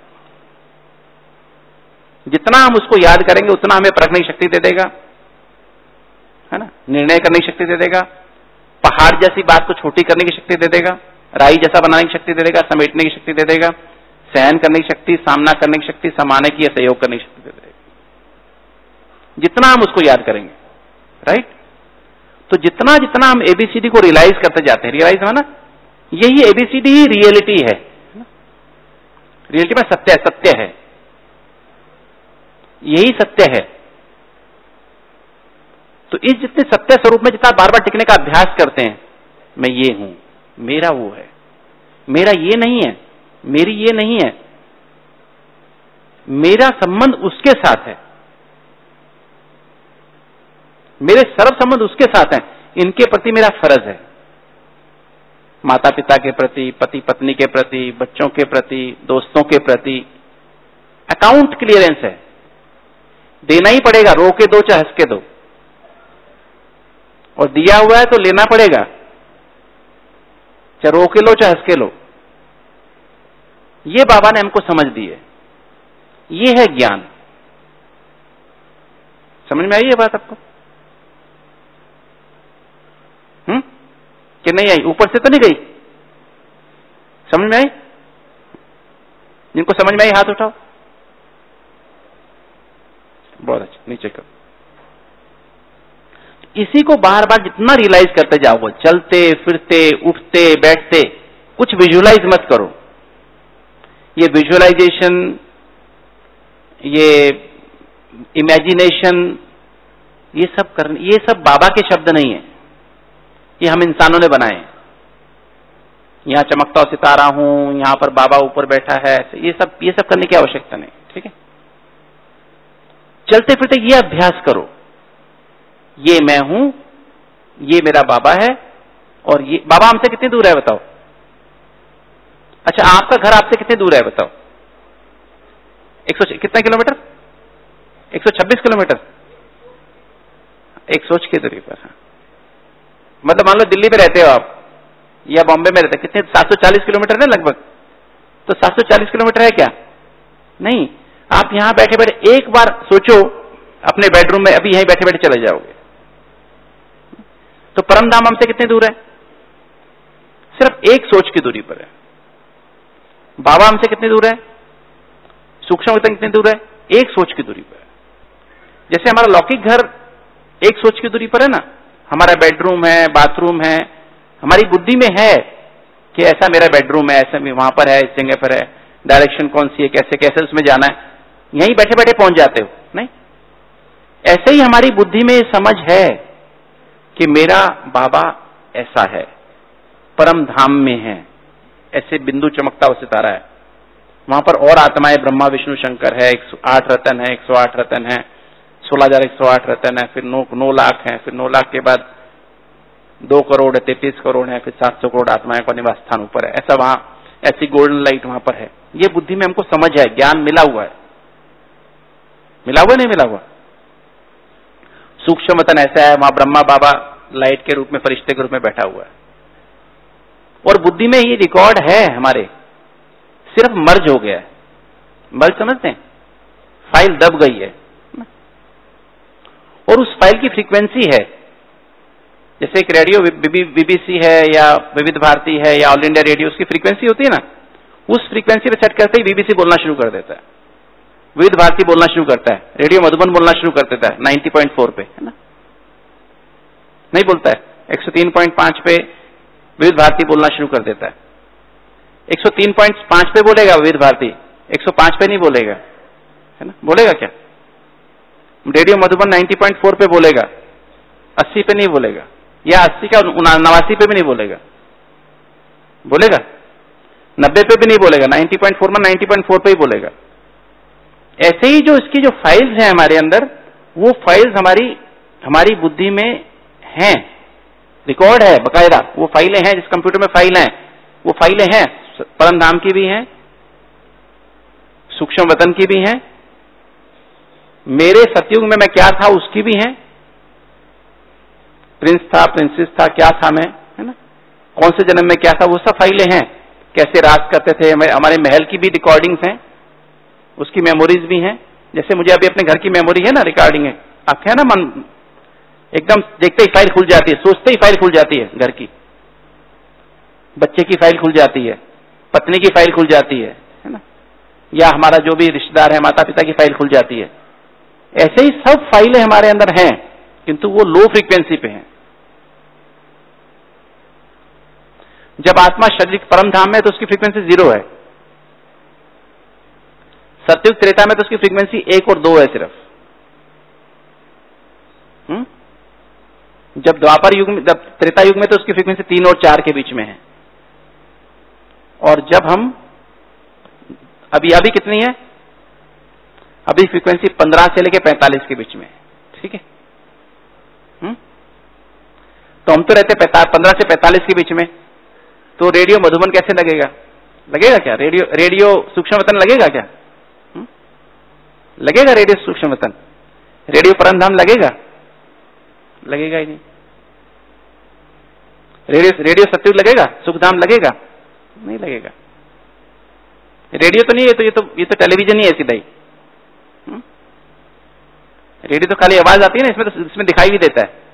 जितना हम उसको याद करेंगे उतना हमें परखने की शक्ति दे देगा, है ना, निर्णय करने की शक्ति दे देगा, पहाड़ जैसी बात को छोटी करने की शक्ति दे देगा, राई जैसा बनाने की शक्ति दे देगा, समेटने की शक्ति दे देगा, सहन करने की शक्ति, सामना करने की शक्ति, समाने की या सहयोग करने की शक्ति दे देगा, जितना हम उसको याद करेंगे। राइट? तो जितना जितना हम ABCD को रियलाइज करते जाते हैं, रियलाइज है ना, यही ABCD ही रियलिटी है। रियलिटी में सत्य है, यही सत्य है। तो इस जितने सत्य स्वरूप में जितना बार बार टिकने का अभ्यास करते हैं, मैं ये हूं, मेरा वो है, मेरा ये नहीं है, मेरी ये नहीं है, मेरा संबंध उसके साथ है, मेरे सर्व संबंध उसके साथ हैं, इनके प्रति मेरा फर्ज है, माता पिता के प्रति, पति पत्नी के प्रति, बच्चों के प्रति, दोस्तों के प्रति अकाउंट क्लियरेंस है, देना ही पड़ेगा, रो के दो चाहे हंस के दो, और दिया हुआ है तो लेना पड़ेगा, चाहे रो के लो चाहे हंस के लो। ये बाबा ने हमको समझ दी है, ये है ज्ञान। समझ में आई ये बात आपको? कि नहीं आई? ऊपर से तो नहीं गई? समझ में आई? जिनको समझ में आई हाथ उठाओ। बहुत अच्छा, नीचे करो। इसी को बार बार जितना रियलाइज करते जाओगे, चलते फिरते उठते बैठते, कुछ विजुअलाइज मत करो। ये विजुअलाइजेशन, ये इमेजिनेशन, ये सब बाबा के शब्द नहीं है, ये हम इंसानों ने बनाए हैं। यहाँ चमकता हुआ सितारा हूं, यहाँ पर बाबा ऊपर बैठा है, ये सब करने की आवश्यकता नहीं। ठीक है, चलते फिरते ये अभ्यास करो, ये मैं हूं, ये मेरा बाबा है, और ये बाबा हमसे कितनी दूर है बताओ? अच्छा, आपका घर आपसे कितनी दूर है बताओ? 100 कितना किलोमीटर? 126 किलोमीटर, एक सोच की दूरी पर। हाँ, मतलब मान लो दिल्ली में रहते हो आप या बॉम्बे में रहते, कितने 740 किलोमीटर है लगभग। तो 740 किलोमीटर है क्या? नहीं। आप यहां बैठे बैठे एक बार सोचो, अपने बेडरूम में अभी यहीं बैठे बैठे चले जाओगे, तो परम धाम हमसे कितने दूर है? सिर्फ एक सोच की दूरी पर है। बाबा हमसे कितनी दूर है? सूक्ष्म वतन कितनी दूर है? एक सोच की दूरी पर है। जैसे हमारा लौकिक घर एक सोच की दूरी पर है ना, हमारा बेडरूम है, बाथरूम है, हमारी बुद्धि में है कि ऐसा मेरा बेडरूम है, ऐसा वहां पर है, इस जगह पर है, डायरेक्शन कौन सी है, कैसे कैसे उसमें जाना है, यहीं बैठे बैठे पहुंच जाते हो। नहीं, ऐसे ही हमारी बुद्धि में समझ है कि मेरा बाबा ऐसा है, परम धाम में है, ऐसे बिंदु चमकता हुआ सितारा है, वहां पर और आत्माएं ब्रह्मा विष्णु शंकर है, 108 रतन है, 108 रतन है, 16,108 रतन है, फिर 9 लाख है, फिर 9 लाख के बाद 2 करोड़ है, 33 करोड़ है, फिर 700 करोड़ आत्माएं का निवास स्थान ऊपर है। ऐसा वहां ऐसी गोल्डन लाइट वहां पर है। ये बुद्धि में हमको समझ है, ज्ञान मिला हुआ है। मिला हुआ नहीं मिला हुआ? सूक्ष्म वतन ऐसा है, वहां ब्रह्मा बाबा लाइट के रूप में, फरिश्ते के रूप में बैठा हुआ है, और बुद्धि में ये रिकॉर्ड है हमारे, सिर्फ मर्ज हो गया है। मर्ज समझते हैं? फाइल दब गई है, और उस फाइल की फ्रीक्वेंसी है, जैसे एक रेडियो बीबीसी है या विविध भारती है या ऑल इंडिया रेडियो, उसकी फ्रीक्वेंसी होती है ना, उस फ्रीक्वेंसी पे सेट करते ही बीबीसी बोलना शुरू कर देता है, विविध भारती बोलना शुरू करता है, रेडियो मधुबन बोलना शुरू कर देता है 90.4 पे, है ना? नहीं बोलता है। 103.5 पे विविध भारती बोलना शुरू कर देता है। 103.5 पे बोलेगा विविध भारती, 105 पे नहीं बोलेगा, है ना? बोलेगा क्या? रेडियो मधुबन 90.4 पे बोलेगा, 80 पे नहीं बोलेगा, या 80 का 89 पे भी नहीं बोलेगा। बोलेगा? 90 पे भी नहीं बोलेगा, 90.4 में 90.4 पे ही बोलेगा। ऐसे ही जो इसकी जो फाइल्स हैं हमारे अंदर, वो फाइल्स हमारी बुद्धि में हैं, रिकॉर्ड है बकायदा। वो फाइलें हैं, जिस कंप्यूटर में फाइल हैं, वो फाइलें हैं, परम धाम की भी हैं, सूक्ष्म वतन की भी हैं, मेरे सतयुग में मैं क्या था उसकी भी हैं, प्रिंस था, प्रिंसेस था, क्या था मैं, है ना, कौन से जन्म में क्या था, वो सब फाइलें हैं। कैसे राज करते थे, हमारे महल की भी रिकॉर्डिंग्स हैं, उसकी मेमोरीज भी हैं। जैसे मुझे अभी अपने घर की मेमोरी है ना, रिकॉर्डिंग है, आपके है ना, मन एकदम देखते ही फाइल खुल जाती है, सोचते ही फाइल खुल जाती है, घर की, बच्चे की फाइल खुल जाती है, पत्नी की फाइल खुल जाती है ना, या हमारा जो भी रिश्तेदार है, माता पिता की फाइल खुल जाती है। ऐसे ही सब फाइलें हमारे अंदर हैं, किंतु वो लो फ्रीक्वेंसी पे हैं। जब आत्मा शरीर परम धाम में है तो उसकी फ्रीक्वेंसी 0 है, सतयुग त्रेता में तो उसकी फ्रीक्वेंसी 1 और 2 है सिर्फ। जब द्वापर युग में, जब त्रेता युग में तो उसकी फ्रीक्वेंसी 3 और 4 के बीच में है। और जब हम अभी कितनी है? अभी फ्रीक्वेंसी 15 से लेकर 45 के बीच में है। ठीक है, तो हम तो रहते 15 से 45 के बीच में, तो रेडियो मधुबन कैसे लगेगा? लगेगा क्या? रेडियो सूक्ष्म वतन लगेगा क्या? लगेगा रेडियो सूक्ष्म वतन? रेडियो परम धाम लगेगा? लगेगा ही नहीं। रेडियो सतयुग लगेगा? सुखधाम लगेगा? नहीं लगेगा। रेडियो तो नहीं है, तो ये तो टेलीविजन ही है सीधा ही। रेडियो तो खाली आवाज आती है ना, इसमें दिखाई भी देता है,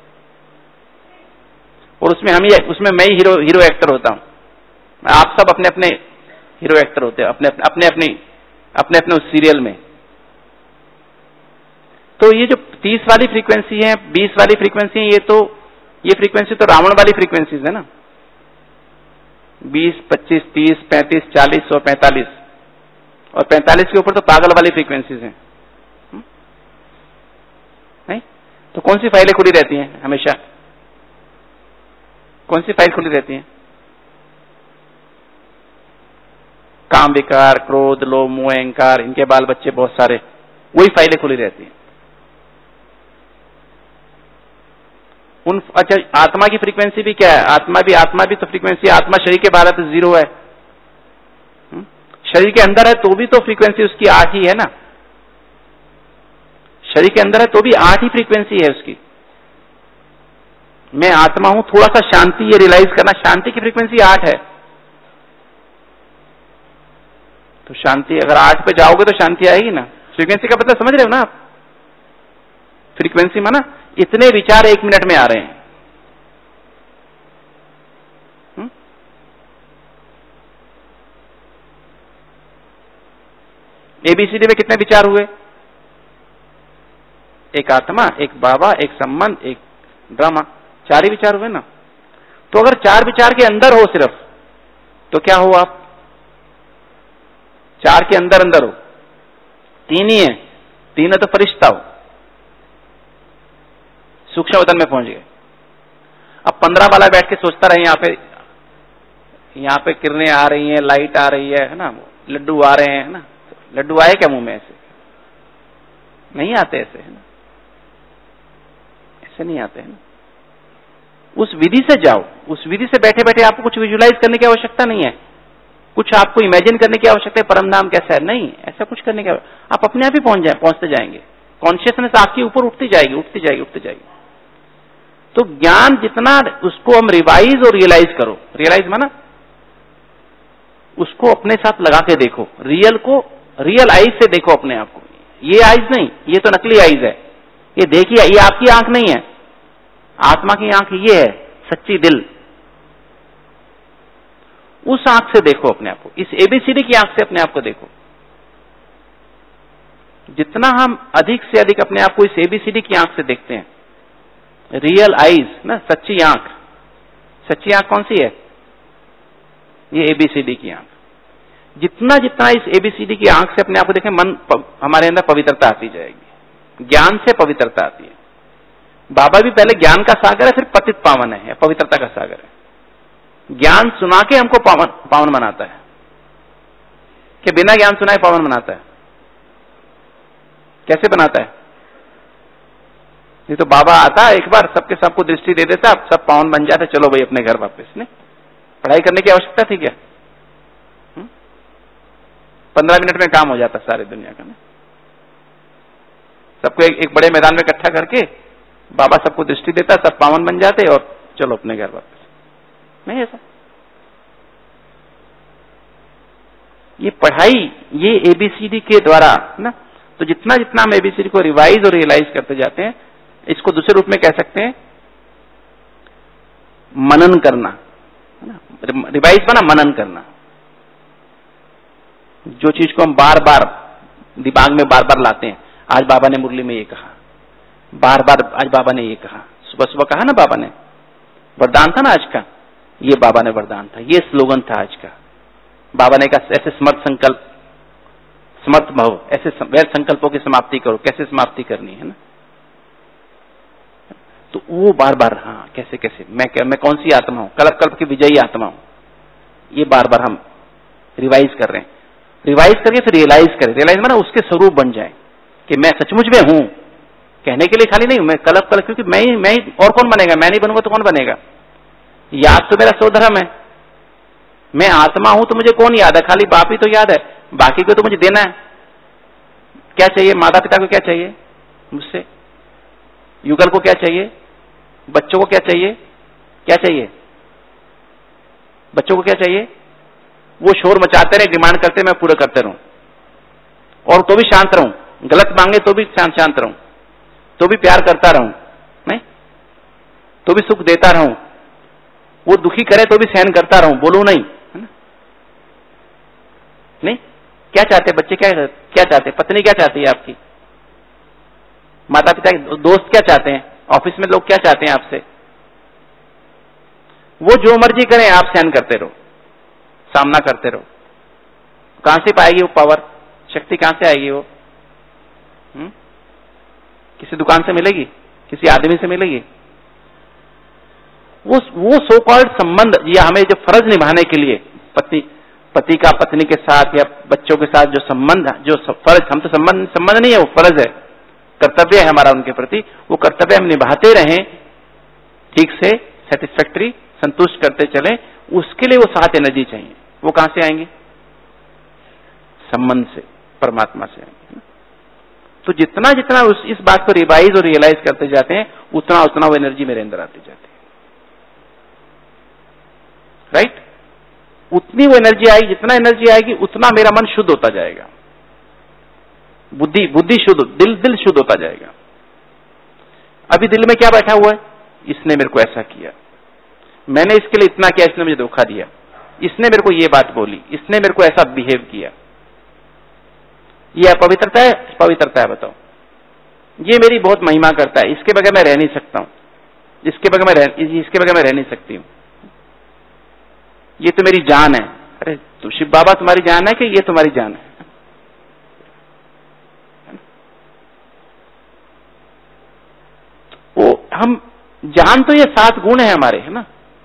और उसमें मैं ही हीरो एक्टर होता हूं। आप सब अपने अपने हीरो एक्टर होते हैं, अपने अपने उस सीरियल में। तो ये जो 30 वाली फ्रीक्वेंसी है, 20 वाली फ्रीक्वेंसी है, ये फ्रीक्वेंसी तो रावण वाली फ्रीक्वेंसीज है ना, 20, 25, 30, 35, 40 और 45, और 45 के ऊपर तो पागल वाली फ्रीक्वेंसीज हैं। नहीं, तो कौन सी फाइलें खुली रहती हैं हमेशा? कौन सी फाइल खुली रहती है? काम, विकार, क्रोध, लोभ, मोह, अहंकार, इनके बाल बच्चे बहुत सारे, वही फाइलें खुली रहती हैं। अच्छा, आत्मा की फ्रीक्वेंसी भी क्या है? आत्मा भी तो फ्रीक्वेंसी, आत्मा शरीर के बाहर तो 0 है। शरीर के अंदर है तो भी तो फ्रीक्वेंसी उसकी 8 ही है ना। शरीर के अंदर है तो भी 8 ही फ्रीक्वेंसी है उसकी। मैं आत्मा हूं, थोड़ा सा शांति, ये रियलाइज करना, शांति की फ्रीक्वेंसी 8 है। तो शांति, अगर 8 पे जाओगे तो शांति आएगी ना। फ्रीक्वेंसी का मतलब समझ रहे हो ना आप? फ्रीक्वेंसी माना इतने विचार 1 मिनट में आ रहे हैं। एबीसीडी में कितने विचार हुए? एक आत्मा, एक बाबा, एक संबंध, एक ड्रामा, 4 ही विचार हुए ना। तो अगर 4 विचार के अंदर हो सिर्फ, तो क्या हो आप? 4 के अंदर अंदर हो, 3 ही है, 3 है तो फरिश्ता हो, सूक्ष्म वतन में पहुंच गए। अब 15 वाला बैठ के सोचता रहे, यहाँ पे किरणें आ रही हैं, लाइट आ रही है ना, लड्डू आ रहे हैं ना। लड्डू आए क्या मुंह में? ऐसे नहीं आते, ऐसे है ना, ऐसे नहीं आते हैं ना। उस विधि से जाओ, उस विधि से बैठे बैठे आपको कुछ विजुलाइज करने की आवश्यकता नहीं है, कुछ आपको इमेजिन करने की आवश्यकता है, परम धाम कैसा है, नहीं, ऐसा कुछ करने की, आप अपने आप ही पहुंचते जाएंगे। कॉन्शियसनेस आपकी ऊपर उठती जाएगी, उठती जाएगी, उठती जाएगी। तो ज्ञान जितना, उसको हम रिवाइज और रियलाइज करो। रियलाइज माना उसको अपने साथ लगा के देखो, रियल को रियल आईज से देखो अपने आप को। ये आईज नहीं, ये तो नकली आईज है। ये देखिए, ये आपकी आंख नहीं है, आत्मा की आंख ये है, सच्ची दिल। उस आंख से देखो अपने आप को, इस एबीसीडी की आंख से अपने आप को देखो। जितना हम अधिक से अधिक अपने आप को इस एबीसीडी की आंख से देखते हैं, रियल आईज ना, सच्ची आंख। सच्ची आंख कौन सी है? ये एबीसीडी की आंख। जितना जितना इस एबीसीडी की आंख से अपने आप को देखें, मन हमारे अंदर पवित्रता आती जाएगी, ज्ञान से पवित्रता आती है। बाबा भी पहले ज्ञान का सागर है, फिर पतित पावन है, पवित्रता का सागर है। ज्ञान सुना के हमको पावन बनाता है, कि बिना ज्ञान सुनाए पावन बनाता है? कैसे बनाता है? नहीं तो बाबा आता एक बार, सबके सबको दृष्टि दे देता, सब पावन बन जाते, चलो भाई अपने घर वापस। नहीं, पढ़ाई करने की आवश्यकता थी क्या? 15 मिनट में काम हो जाता सारी दुनिया का। सबको एक बड़े मैदान में इकट्ठा करके बाबा सबको दृष्टि देता, सब पावन बन जाते और चलो अपने घर वापस। नहीं ऐसा। ये पढ़ाई, ये एबीसीडी के द्वारा ना, तो जितना जितना हम एबीसीडी को रिवाइज और रियलाइज करते जाते हैं, इसको दूसरे रूप में कह सकते हैं मनन करना, है ना। रिवाइज बना मनन करना। जो चीज को हम बार बार दिमाग में बार बार लाते हैं, आज बाबा ने मुरली में ये कहा, बार बार आज बाबा ने ये कहा, सुबह सुबह कहा ना बाबा ने, वरदान था ना आज का, ये बाबा ने वरदान था, ये स्लोगन था आज का। बाबा ने कहा ऐसे समर्थ संकल्प, समर्थ भव, ऐसे वैर संकल्पों की समाप्ति करो। कैसे समाप्ति करनी है ना, तो वो बार बार, हाँ कैसे कैसे, मैं कौन सी आत्मा हूं, कल्प कल्प की विजयी आत्मा हूं, ये बार बार हम रिवाइज कर रहे हैं। रिवाइज करके फिर रियलाइज करें। रियलाइज माना उसके स्वरूप बन जाए कि मैं सचमुच में हूं, कहने के लिए खाली नहीं हूं मैं, कल्प कल्प, क्योंकि मैं ही, और कौन बनेगा? मैं नहीं बनूंगा तो कौन बनेगा? याद तो मेरा स्वधर्म है, मैं आत्मा हूं तो मुझे कौन याद है? खाली बाप ही तो याद है, बाकी को तो मुझे देना है। क्या चाहिए? माता पिता को क्या चाहिए मुझसे? युगल को क्या चाहिए? बच्चों को क्या चाहिए? क्या चाहिए बच्चों को? क्या चाहिए? वो शोर मचाते रहे, डिमांड करते, मैं पूरा करते रहूं, और तो भी शांत रहूं, गलत मांगे तो भी शांत रहूं, तो भी प्यार करता रहूं, नहीं तो भी सुख देता रहूं, वो दुखी करे तो भी सहन करता रहूं, बोलूं नहीं, है ना। नहीं, क्या चाहते बच्चे? क्या चाहते? पत्नी क्या चाहती है आपकी? माता पिता, दोस्त क्या चाहते हैं? ऑफिस में लोग क्या चाहते हैं आपसे? वो जो मर्जी करें, आप सहन करते रहो, सामना करते रहो। कहां से पाएगी वो पावर, शक्ति कहां से आएगी वो? किसी दुकान से मिलेगी? किसी आदमी से मिलेगी? वो सो कॉल्ड संबंध या हमें जो फर्ज निभाने के लिए पति का पत्नी के साथ या बच्चों के साथ जो संबंध, जो फर्ज, हम तो संबंध नहीं है, वो फर्ज है, कर्तव्य है हमारा उनके प्रति, वो कर्तव्य हम निभाते रहें ठीक से, सेटिस्फैक्टरी, संतुष्ट करते चले, उसके लिए वो 7 एनर्जी चाहिए। वो कहां से आएंगे? संबंध से, परमात्मा से आएंगे। तो जितना जितना इस बात को रिवाइज और रियलाइज करते जाते हैं, उतना उतना वो एनर्जी मेरे अंदर आती जाती है। राइट? उतनी वो एनर्जी आएगी, जितना एनर्जी आएगी उतना मेरा मन शुद्ध होता जाएगा, बुद्धि शुद्ध, दिल शुद्ध होता जाएगा। अभी दिल में क्या बैठा हुआ है? इसने मेरे को ऐसा किया, मैंने इसके लिए इतना किया, इसने मुझे धोखा दिया, इसने मेरे को ये बात बोली, इसने मेरे को ऐसा बिहेव किया। ये अपवित्रता है? पवित्रता है? बताओ। ये मेरी बहुत महिमा करता है, इसके बगैर मैं रह नहीं सकता हूं, इसके बगैर मैं रह नहीं सकती हूं, ये तो मेरी जान है। अरे तो शिव बाबा तुम्हारी जान है कि ये तुम्हारी जान है? वो हम जान तो ये 7 गुण है हमारे, है ना?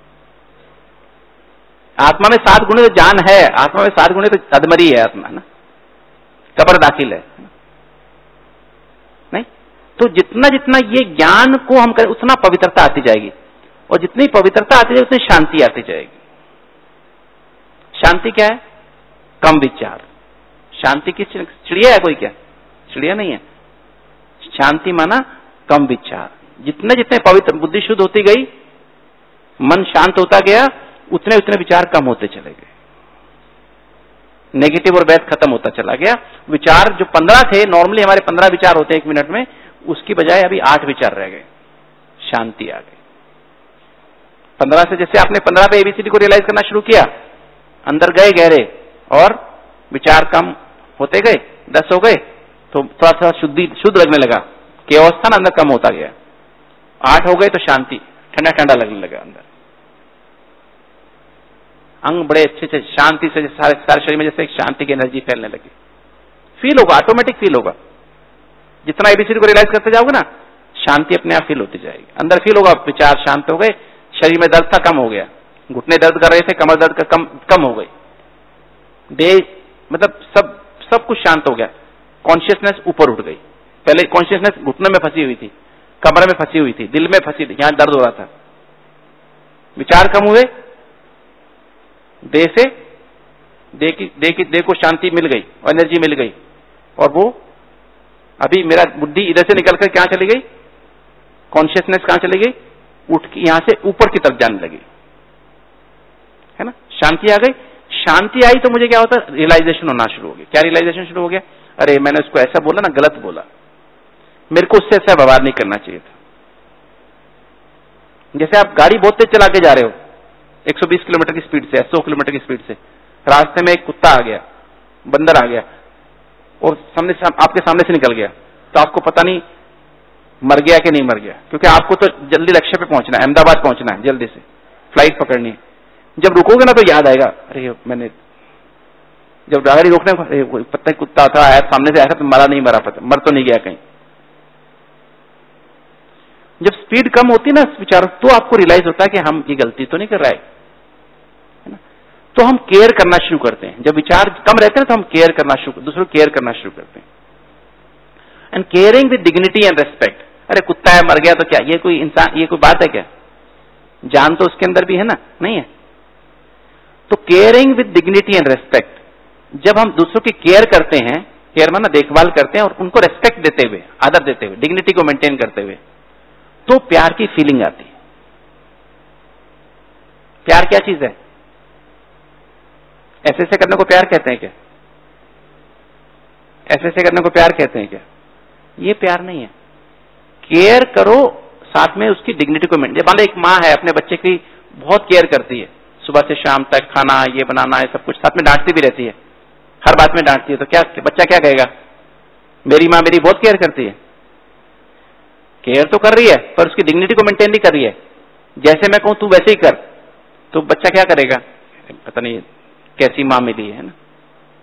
आत्मा में 7 गुण तो जान है, आत्मा में 7 गुण तो अधमरी है आत्मा, है ना? कब्र दाखिल है नहीं? तो जितना जितना ये ज्ञान को हम करें उतना पवित्रता आती जाएगी, और जितनी पवित्रता आती जाएगी उतनी शांति आती जाएगी। शांति क्या है? कम विचार। शांति की चिड़िया है कोई? क्या चिड़िया नहीं है। शांति माना कम विचार। जितने जितने पवित्र बुद्धि शुद्ध होती गई, मन शांत होता गया, उतने उतने विचार कम होते चले गए, नेगेटिव और बैड खत्म होता चला गया। विचार जो 15 थे, नॉर्मली हमारे 15 विचार होते हैं 1 मिनट में, उसकी बजाय अभी 8 विचार रह गए। शांति आ गई। 15 से जैसे आपने 15 पे एबीसीडी को रियलाइज करना शुरू किया, अंदर गए गहरे और विचार कम होते गए, 10 हो गए तो थोड़ा थोड़ा शुद्ध लगने लगा, केओस था ना अंदर, कम होता गया। 8 हो गए तो शांति, ठंडा ठंडा लगने लगा अंदर, अंग बड़े अच्छे से शांति से सारे शरीर में जैसे एक शांति की एनर्जी फैलने लगी। फील होगा, ऑटोमेटिक फील होगा। जितना एबीसीडी को रियलाइज करते जाओगे ना, शांति अपने आप फील होती जाएगी। अंदर फील होगा, विचार शांत हो गए, शरीर में दर्द था कम हो गया, घुटने दर्द कर रहे थे, कमर दर्द का कम हो गई, देह मतलब सब कुछ शांत हो गया। कॉन्शियसनेस ऊपर उठ गई। पहले कॉन्शियसनेस घुटने में फंसी हुई थी, कमर में फंसी हुई थी, दिल में फंसी थी, यहां दर्द हो रहा था। विचार कम हुए, देह को शांति मिल गई और एनर्जी मिल गई, और वो अभी मेरा बुद्धि इधर से निकलकर कहां चली गई? कॉन्शियसनेस कहां चली गई? उठ के यहां से ऊपर की तरफ जाने लगी, है ना? शांति आ गई। शांति आई तो मुझे क्या होता? रियलाइजेशन होना शुरू हो गया। क्या रियलाइजेशन शुरू हो गया? अरे मैंने उसको ऐसा बोला ना, गलत बोला, मेरे को उससे ऐसा व्यवहार नहीं करना चाहिए था। जैसे आप गाड़ी बहुत तेज चला के जा रहे हो 120 किलोमीटर की स्पीड से, 100 किलोमीटर की स्पीड से, रास्ते में एक कुत्ता आ गया, बंदर आ गया और आपके सामने से निकल गया, तो आपको पता नहीं मर गया कि नहीं मर गया, क्योंकि आपको तो जल्दी लक्ष्य पे पहुंचना है, अहमदाबाद पहुंचना है, जल्दी से फ्लाइट पकड़नी है। जब रुकोगे ना तो याद आएगा, अरे मैंने जब गाड़ी रोकने को, पता कुत्ता था आया सामने से, आया तो मरा नहीं, मर तो नहीं गया कहीं। जब स्पीड कम होती है ना विचार, तो आपको रियलाइज होता है कि हम ये गलती तो नहीं कर रहा है ना? तो हम केयर करना शुरू करते हैं। जब विचार कम रहते हैं तो हम केयर करना दूसरों को केयर करना शुरू करते हैं। And caring with dignity and respect. अरे कुत्ता है, मर गया तो क्या, ये कोई इंसान, ये कोई बात है क्या? जान तो उसके अंदर भी है ना, नहीं है? तो caring with dignity and respect, जब हम दूसरों की केयर करते हैं, केयर माना देखभाल करते हैं, और उनको रेस्पेक्ट देते हुए, आदर देते हुए, डिग्निटी को मेंटेन करते हुए, तो प्यार की फीलिंग आती है। प्यार क्या चीज है? ऐसे ऐसे करने को प्यार कहते हैं क्या? ऐसे ऐसे करने को प्यार कहते हैं क्या? ये प्यार नहीं है। केयर करो, साथ में उसकी डिग्निटी को मेंटेन। मान लो एक माँ है, अपने बच्चे की बहुत केयर करती है, सुबह से शाम तक खाना ये बनाना है, सब कुछ, साथ में डांटती भी रहती है, हर बात में डांटती है, तो क्या बच्चा क्या कहेगा? मेरी माँ मेरी बहुत केयर करती है। केयर तो कर रही है पर उसकी डिग्निटी को मेंटेन नहीं कर रही है। जैसे मैं कहूं तू वैसे ही कर, तो बच्चा क्या करेगा? पता नहीं कैसी मां मिली है ना।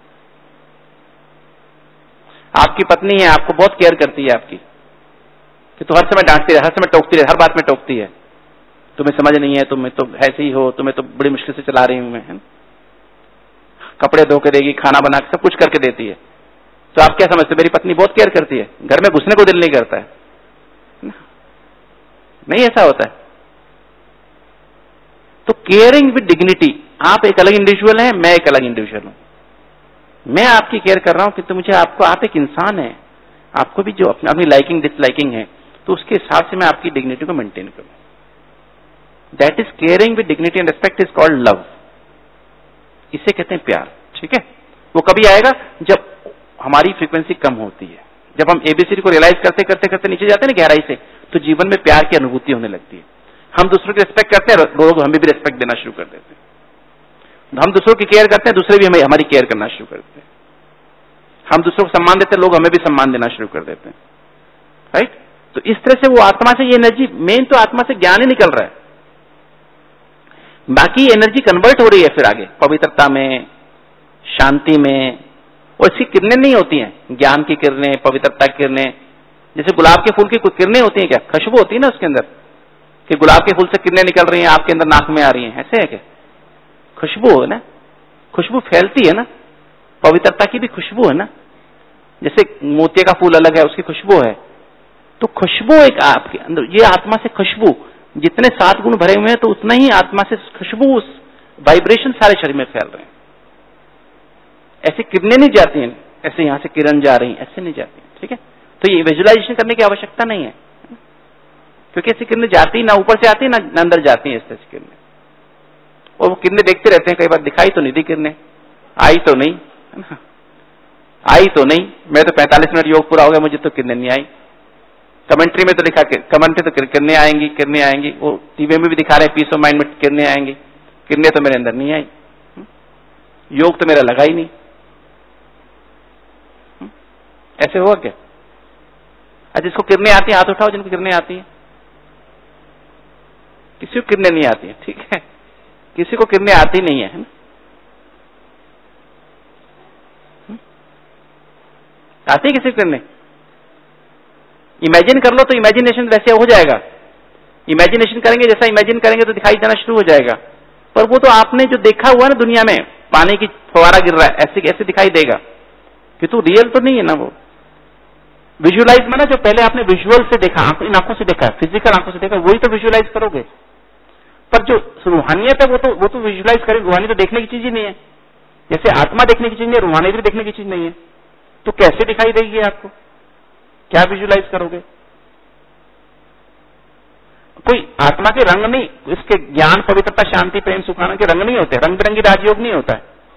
आपकी पत्नी है, आपको बहुत केयर करती है आपकी, कि तू हर समय डांटती रहे, हर समय टोकती रहे, हर बात में टोकती है, तुम्हें समझ नहीं है, तुम्हें तो ऐसे ही हो, तुम्हें तो बड़ी मुश्किल से चला रही हूं मैं, है ना? कपड़े धो के देगी, खाना बना के सब कुछ करके देती है, तो आप क्या समझते, मेरी पत्नी बहुत केयर करती है, घर में घुसने को दिल नहीं करता है? नहीं ऐसा होता है। तो केयरिंग विद डिग्निटी, आप एक अलग इंडिविजुअल हैं, मैं एक अलग इंडिविजुअल हूं, मैं आपकी केयर कर रहा हूं कि तो मुझे आपको, आप एक इंसान है, आपको भी जो अपनी लाइकिंग डिसलाइकिंग है, तो उसके हिसाब से मैं आपकी डिग्निटी को मेंटेन करूं। That is caring with dignity and respect is called love. इसे कहते हैं प्यार। ठीक है, वो कभी आएगा जब हमारी फ्रीक्वेंसी कम होती है, जब हम एबीसीडी को रियलाइज करते करते करते नीचे जाते हैं ना गहराई से, तो जीवन में प्यार की अनुभूति होने लगती है। हम दूसरों की रिस्पेक्ट करते हैं, लोग हमें भी रिस्पेक्ट देना शुरू कर देते हैं। हम दूसरों की केयर करते हैं, दूसरे भी हमें हमारी केयर करना शुरू करते हैं। हम दूसरों को सम्मान देते हैं, लोग हमें भी सम्मान देना शुरू कर देते हैं। राइट? तो इस तरह से वो आत्मा से ये एनर्जी, मेन तो आत्मा से ज्ञान ही निकल रहा है, बाकी एनर्जी कन्वर्ट हो रही है फिर आगे पवित्रता में, शांति में। और इसकी किरणें नहीं होती हैं, ज्ञान की किरणें, पवित्रता की किरणें, जैसे गुलाब के फूल की कुछ किरणें होती हैं क्या? खुशबू होती है ना उसके अंदर, कि गुलाब के फूल से किरणें निकल रही हैं, आपके अंदर नाक में आ रही हैं, ऐसे है क्या? खुशबू है ना, खुशबू फैलती है ना, पवित्रता की भी खुशबू है ना, जैसे मोतिया का फूल अलग है, उसकी खुशबू है। तो खुशबू एक आपके अंदर, ये आत्मा से खुशबू, जितने 7 गुण भरे हुए हैं, तो उतना ही आत्मा से खुशबू, वाइब्रेशन सारे शरीर में फैल रहे हैं। ऐसी किरणें नहीं जाती हैं, ऐसे यहां से किरण जा रही हैं, ऐसे नहीं जाती। ठीक है, तो ये विजुअलाइजेशन करने की आवश्यकता नहीं है, क्योंकि ऐसी किरणें जाती ना ऊपर से आती है ना अंदर जाती है इस तरह से किरणें। और वो किरणें देखते रहते हैं, कई बार दिखाई तो नहीं दी किरणें, आई तो नहीं, है ना, आई तो नहीं, मैं तो 45 मिनट योग पूरा हो गया, मुझे तो किरणें नहीं आई। कमेंट्री में तो लिखा, कमेंट्री तो किरणें आएंगी, किरणें आएंगी, वो टीवी में भी दिखा रहे हैं, पीस ऑफ माइंड में किरणें आएंगी, किरणें तो मेरे अंदर नहीं आई, योग तो मेरा लगा ही नहीं। ऐसे हुआ क्या? अच्छा, जिसको किरणें आती है हाथ उठाओ, जिनको किरणें आती है। किसी को किरणें नहीं आती है, ठीक है, किसी को किरणें आती नहीं है, आती है किसी को किरणें? इमेजिन कर लो तो इमेजिनेशन वैसे हो जाएगा, इमेजिनेशन करेंगे, जैसा इमेजिन करेंगे तो दिखाई देना शुरू हो जाएगा। पर वो तो आपने जो देखा हुआ ना दुनिया में, पानी की फवारा गिर रहा है, ऐसे कैसे दिखाई देगा, कि तो रियल तो नहीं है ना वो। विजुअलाइज में ना, जो पहले आपने विजुअल से देखा, इन आंखों से देखा, फिजिकल आंखों से देखा, वही तो विजुअलाइज करोगे। पर जो रूहानियत है वो तो विजुअलाइज करेंगे। रूहानी तो देखने की चीज ही नहीं है, जैसे आत्मा देखने की चीज नहीं है, रूहानी भी देखने की चीज नहीं है, तो कैसे दिखाई देगी आपको? क्या विजुअलाइज करोगे? कोई आत्मा के रंग नहीं, इसके ज्ञान, पवित्रता, शांति, प्रेम, सुखाना के रंग नहीं होते, रंग बिरंगी राजयोग नहीं होता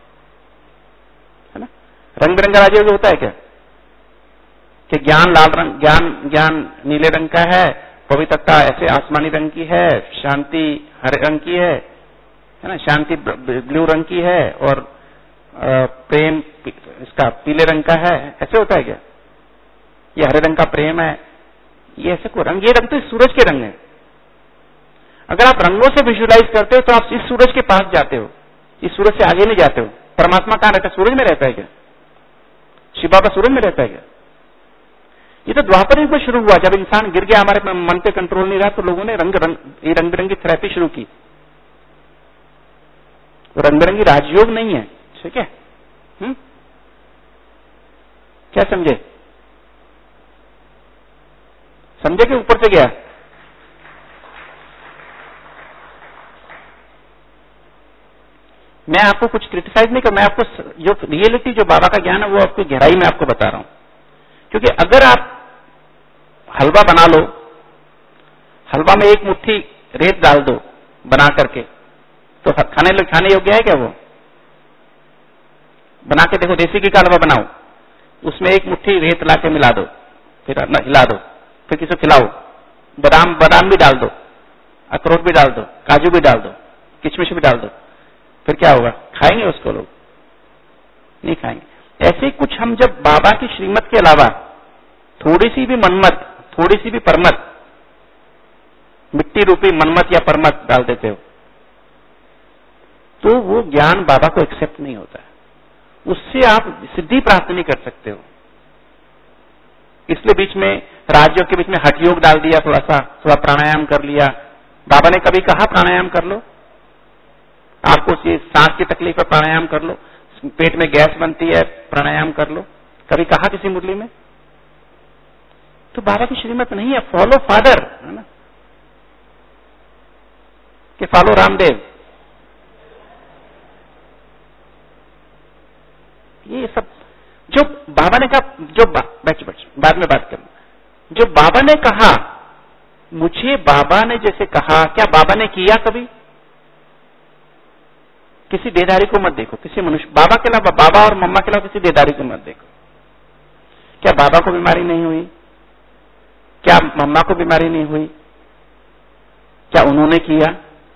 है ना? रंग बिरंगा राजयोग होता है क्या? कि ज्ञान लाल रंग, ज्ञान नीले रंग का है, पवित्रता ऐसे आसमानी रंग की है, शांति हरे रंग की है ना, शांति ब्लू रंग की है, और प्रेम इसका पीले रंग का है, ऐसे होता है क्या? ये हरे रंग का प्रेम है, ये ऐसे को रंग, ये रंग तो इस सूरज के रंग है। अगर आप रंगों से विजुअलाइज करते हो तो आप इस सूरज के पास जाते हो, इस सूरज से आगे नहीं जाते हो। परमात्मा कहां रहता है? सूरज में रहता है क्या? शिव बाबा सूरज में रहता है क्या? ये तो द्वापर युग में शुरू हुआ, जब इंसान गिर गया, हमारे मन पे कंट्रोल नहीं रहा, तो लोगों ने ये रंग बिरंगी थेरेपी शुरू की। रंग बिरंगी राजयोग नहीं है, ठीक है? क्या समझे? समझे कि ऊपर से गया? मैं आपको कुछ क्रिटिसाइज नहीं कर, मैं आपको जो रियलिटी, जो बाबा का ज्ञान है, वो आपको गहराई में आपको बता रहा हूं। क्योंकि अगर आप हलवा बना लो, हलवा में एक मुट्ठी रेत डाल दो बना करके, तो खाने योग्य है क्या वो? बना के देखो, देसी घी का हलवा बनाओ, उसमें एक मुट्ठी रेत ला के मिला दो, फिर हिला दो, फिर किसी को खिलाओ, बादाम भी डाल दो, अखरोट भी डाल दो, काजू भी डाल दो, किशमिश भी डाल दो, फिर क्या होगा? खाएंगे उसको लोग? नहीं खाएंगे। ऐसे कुछ हम जब बाबा की श्रीमत के अलावा थोड़ी सी भी मनमत, थोड़ी सी भी परमत, मिट्टी रूपी मनमत या परमत डाल देते हो, तो वो ज्ञान बाबा को एक्सेप्ट नहीं होता है, उससे आप सिद्धि प्राप्त नहीं कर सकते हो। इसलिए बीच में राज्यों के बीच में हठ योग डाल दिया, थोड़ा प्राणायाम कर लिया। बाबा ने कभी कहा प्राणायाम कर लो? आपको सांस की तकलीफ है प्राणायाम कर लो, पेट में गैस बनती है प्राणायाम कर लो, कभी कहा किसी मुरली में? तो बाबा की श्रीमत नहीं है, फॉलो फादर, है ना, कि फॉलो रामदेव। ये सब जो बाबा ने कहा, जो बाद में बात करना, जो बाबा ने कहा, मुझे बाबा ने जैसे कहा, क्या बाबा ने किया कभी? किसी देहधारी को मत देखो, किसी मनुष्य, बाबा के अलावा, बाबा और मम्मा के अलावा किसी देहधारी को मत देखो। क्या बाबा को बीमारी नहीं हुई? क्या मम्मा को बीमारी नहीं हुई? क्या उन्होंने किया?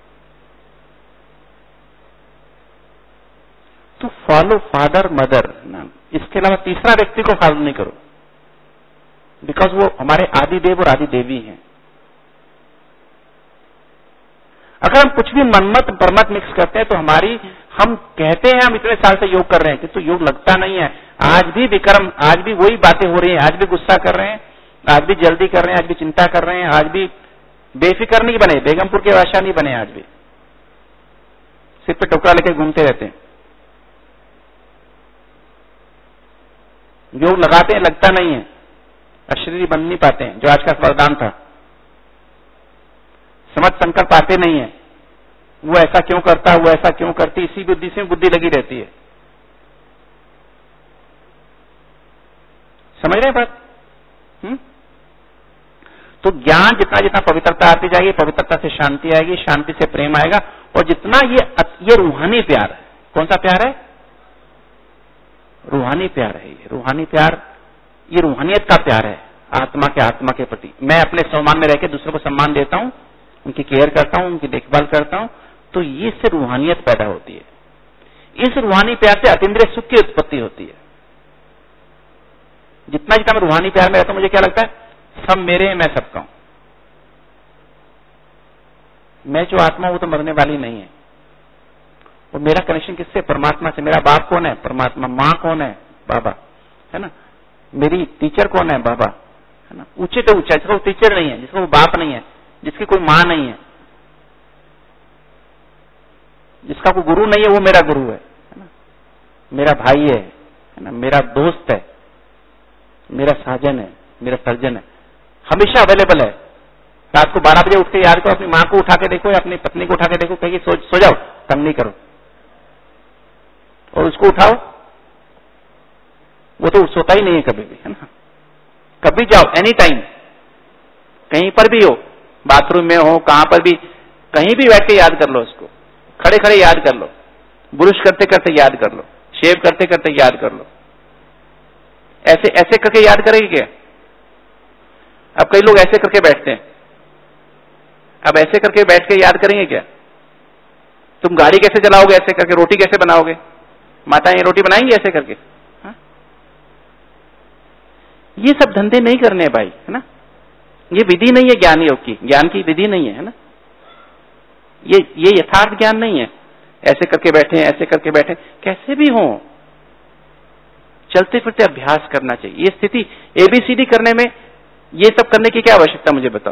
तो फॉलो फादर मदर ना, इसके अलावा तीसरा व्यक्ति को फॉलो नहीं करो, बिकॉज वो हमारे आदि देव और आदि देवी हैं। अगर हम कुछ भी मनमत परमत मिक्स करते हैं तो हम कहते हैं हम इतने साल से योग कर रहे हैं, किंतु योग लगता नहीं है। आज भी विक्रम, आज भी वही बातें हो रही हैं, आज भी गुस्सा कर रहे हैं, आज भी जल्दी कर रहे हैं, आज भी चिंता कर रहे हैं, आज भी बेफिक्र नहीं बने, बेगमपुर के बादशाह नहीं बने, आज भी सिर पे टोकरा लेके घूमते रहते हैं। योग लगाते हैं, लगता नहीं है, अशरीरी बन नहीं पाते हैं, जो आज का वरदान था। समझ संकल्प आते नहीं है, वो ऐसा क्यों करता है, वो ऐसा क्यों करती, इसी बुद्धि से बुद्धि लगी रहती है। समझ रहे हैं बात? तो ज्ञान जितना जितना पवित्रता आती जाएगी, पवित्रता से शांति आएगी, शांति से प्रेम आएगा, और जितना ये रूहानी प्यार है। कौन सा प्यार है? रूहानी प्यार है। ये रूहानी प्यार, ये रूहानियत का प्यार है, आत्मा के प्रति। मैं अपने सम्मान में रहकर दूसरों को सम्मान देता हूं, उनकी केयर करता हूं, उनकी देखभाल करता हूं, तो ये से रूहानियत पैदा होती है। इस रूहानी प्यार से अतीन्द्रिय सुख की उत्पत्ति होती है। जितना जितना मैं रूहानी प्यार में रहता हूं, मुझे क्या लगता है, सब मेरे हैं, मैं सबका हूं। मैं जो आत्मा हूं वो तो मरने वाली नहीं है। और मेरा कनेक्शन किससे? परमात्मा से। मेरा बाप कौन है? परमात्मा। माँ कौन है? बाबा, है ना। मेरी टीचर कौन है? बाबा, है ना। ऊंचे तो ऊंचा, जिसका वो टीचर नहीं है, जिसका वो बाप नहीं है, जिसकी कोई माँ नहीं है, जिसका कोई गुरु नहीं है, वो मेरा गुरु है ना। मेरा भाई है ना, मेरा दोस्त है, मेरा साजन है, मेरा सर्जन है, हमेशा अवेलेबल है। रात को 12 बजे उठ के याद करो, अपनी माँ को उठा के देखो या अपनी पत्नी को उठा के देखो, कहेगी सो जाओ, तंग नहीं करो, और उसको उठाओ, वो तो सोता ही नहीं है कभी भी, है ना। कभी जाओ, एनी टाइम, कहीं पर भी हो, बाथरूम में हो, कहां पर भी, कहीं भी बैठ के याद कर लो उसको, खड़े खड़े याद कर लो, ब्रश करते करते याद कर लो, शेव करते करते याद कर लो। ऐसे ऐसे करके याद करेगी क्या? अब कई लोग ऐसे करके बैठते हैं, अब ऐसे करके बैठ के याद करेंगे क्या? तुम गाड़ी कैसे चलाओगे ऐसे करके? रोटी कैसे बनाओगे? माताएं रोटी बनाएंगी ऐसे करके? हा? ये सब धंधे नहीं करने भाई, है ना। ये विधि नहीं है ज्ञान योग की, ज्ञान की विधि नहीं है ना। ये यथार्थ ज्ञान नहीं है। ऐसे करके बैठे, ऐसे करके बैठे, कैसे भी हो, चलते फिरते अभ्यास करना चाहिए। ये स्थिति एबीसीडी करने में, ये सब करने की क्या आवश्यकता, मुझे बताओ,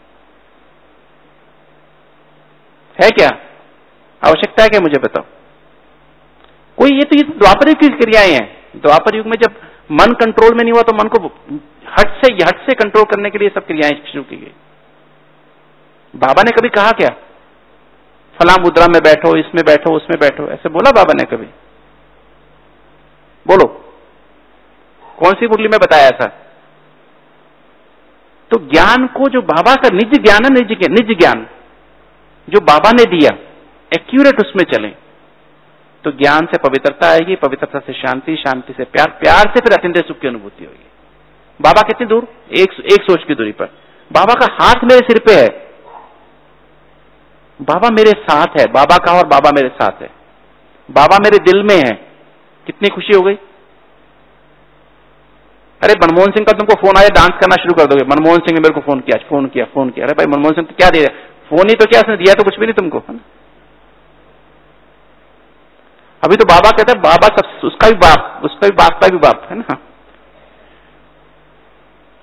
है क्या आवश्यकता है क्या? मुझे बताओ कोई। ये तो द्वापर युग की क्रियाएं हैं। द्वापर युग में जब मन कंट्रोल में नहीं हुआ तो मन को हट से कंट्रोल करने के लिए सब क्रियाएं शुरू की गई। बाबा ने कभी कहा क्या, फला मुद्रा में बैठो, इसमें बैठो, उसमें बैठो, ऐसे बोला बाबा ने कभी? बोलो, कौन सी मुरली में बताया था? तो ज्ञान को, जो बाबा का निज ज्ञान है, निज ज्ञान जो बाबा ने दिया, एक्यूरेट उसमें चलें तो ज्ञान से पवित्रता आएगी, पवित्रता से शांति, शांति से प्यार, प्यार से फिर अतीन्द्रिय सुख की अनुभूति होगी। बाबा कितनी दूर? एक सोच की दूरी पर। बाबा का हाथ मेरे सिर पे है, बाबा मेरे साथ है, बाबा का और बाबा मेरे साथ है, बाबा मेरे दिल में है। कितनी खुशी हो गई। अरे मनमोहन सिंह का तुमको फोन आया, डांस करना शुरू कर दोगे। मनमोहन सिंह ने मेरे को फोन किया। अरे भाई मनमोहन सिंह तो क्या दे रहा, फोन ही तो क्या, उसने दिया तो कुछ भी नहीं तुमको, है ना। अभी तो बाबा कहते हैं, बाबा सब, उसका भी बाप का भी बाप, है ना।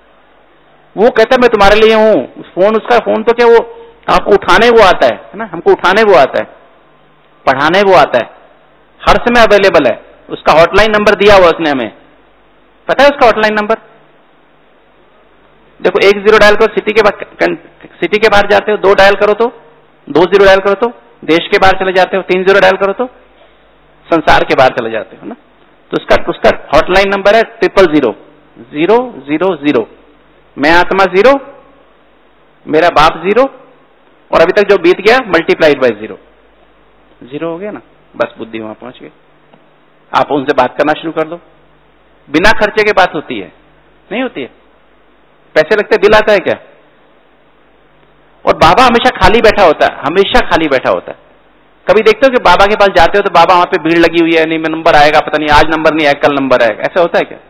वो कहता है मैं तुम्हारे लिए हूं। फोन उसका, फोन तो क्या, वो आपको उठाने वो आता है ना, हमको उठाने वो आता है, पढ़ाने वो आता है, हर समय अवेलेबल है। उसका हॉटलाइन नंबर दिया हुआ उसने हमें, पता है उसका हॉटलाइन नंबर? देखो 10 डायल करो, सिटी के बाहर जाते हो 2 डायल करो तो, 20 डायल करो तो देश के बाहर चले जाते हो, 30 डायल करो तो संसार के बाहर चले जाते हो ना। तो उसका हॉटलाइन नंबर है 0000000। मैं आत्मा 0, मेरा बाप 0, और अभी तक जो बीत गया मल्टीप्लाइड बाय 0 हो गया ना। बस बुद्धि वहां पहुंच गई। आप उनसे बात करना शुरू कर दो। बिना खर्चे के बात होती है? नहीं होती है। पैसे लगते, बिल आता है क्या? और बाबा हमेशा खाली बैठा होता है, हमेशा खाली बैठा होता है। कभी देखते हो कि बाबा के पास जाते हो तो बाबा वहां पे भीड़ लगी हुई है, नहीं नंबर आएगा, पता नहीं आज नंबर नहीं आएगा, कल नंबर आएगा, ऐसा होता है क्या?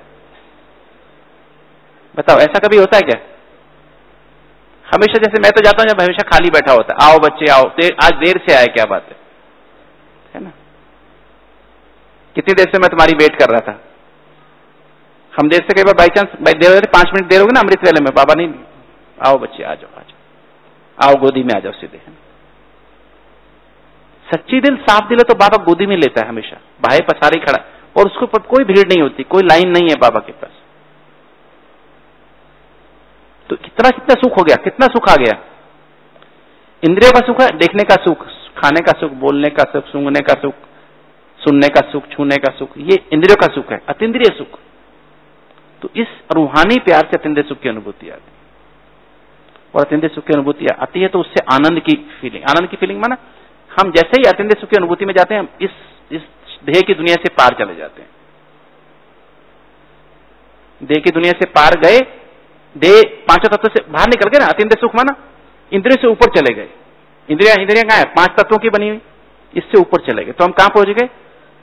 बताओ, ऐसा कभी होता है क्या? हमेशा, जैसे मैं तो जाता हूं जब, हमेशा खाली बैठा होता है। आओ बच्चे आओ, आज देर से आए, क्या बात है ना? कितनी देर से मैं तुम्हारी वेट कर रहा था। हम देर से, कई बार बाई चांस देर हो गई, 5 मिनट देर होगी ना अमृत वेले में, बाबा नहीं, आओ बच्चे आ जाओ, आओ गोदी में आ जाओ सीधे। सच्ची दिल, साफ दिल है तो बाबा गोदी में लेता है हमेशा, भाई पसारी खड़ा, और उसके ऊपर कोई भीड़ नहीं होती, कोई लाइन नहीं है बाबा के पास। तो कितना सुख हो गया, कितना सुख आ गया। इंद्रियों का सुख है, देखने का सुख, खाने का सुख, बोलने का सुख, सूंघने का सुख, सुनने का सुख, छूने का सुख, ये इंद्रियों का सुख है, अतींद्रिय सुख। तो इस रूहानी प्यार से अतींद्रिय सुख की अनुभूति आती है, और अतींद्रिय सुख की अनुभूति आती है तो उससे आनंद की फीलिंग माना, हम जैसे ही अतींद्रिय सुख की अनुभूति में जाते हैं, इस देह की दुनिया से पार चले जाते हैं। देह की दुनिया से पार गए, देह 5 तत्वों से बाहर निकल गए ना। अतींद्रिय सुख माना इंद्रियों से ऊपर चले गए। इंद्रियां कहां है? 5 तत्वों की बनी हुई, इससे ऊपर चले गए। तो हम कहां पहुंच गए?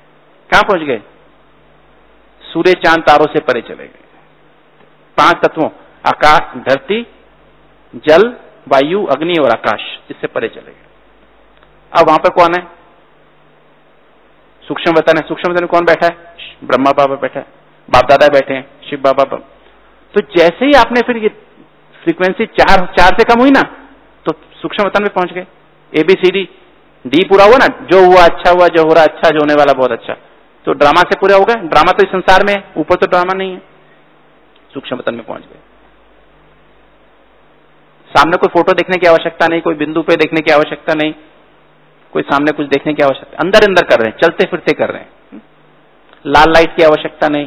सूर्य चांद तारों से परे चले गए। 5 तत्वों, आकाश, धरती, जल, वायु, अग्नि और आकाश, इससे परे चले गए। अब वहां पर कौन है? सूक्ष्म वतन है। सूक्ष्म वतन में कौन बैठा है? ब्रह्मा बाबा बैठा है, बाप दादा बैठे हैं, शिव बाबा। तो जैसे ही आपने फिर ये फ्रीक्वेंसी 4 से कम हुई ना, तो सूक्ष्म वतन में पहुंच गए। ABCD D पूरा हुआ ना, जो हुआ अच्छा हुआ, जो हो रहा अच्छा, जो होने वाला बहुत अच्छा। तो ड्रामा से पूरा होगा। ड्रामा तो इस संसार में है, ऊपर तो ड्रामा नहीं है। सूक्ष्म वतन में पहुंच गए। सामने कोई फोटो देखने की आवश्यकता नहीं, कोई बिंदु पे देखने की आवश्यकता नहीं, कोई सामने कुछ देखने की आवश्यकता, अंदर अंदर कर रहे हैं, चलते फिरते कर रहे हैं। लाल लाइट की आवश्यकता नहीं,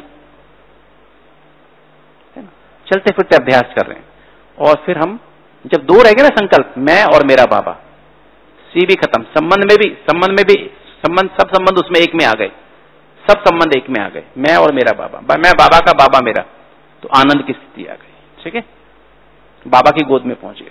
चलते फिरते अभ्यास कर रहे हैं। और फिर हम जब 2 रह गए ना संकल्प, मैं और मेरा बाबा, सी भी खत्म, संबंध में भी सब संबंध उसमें एक में आ गए, सब संबंध एक में आ गए, मैं और मेरा बाबा, मैं बाबा का बाबा मेरा। तो आनंद की स्थिति आ गई। ठीक है, बाबा की गोद में पहुंच गए।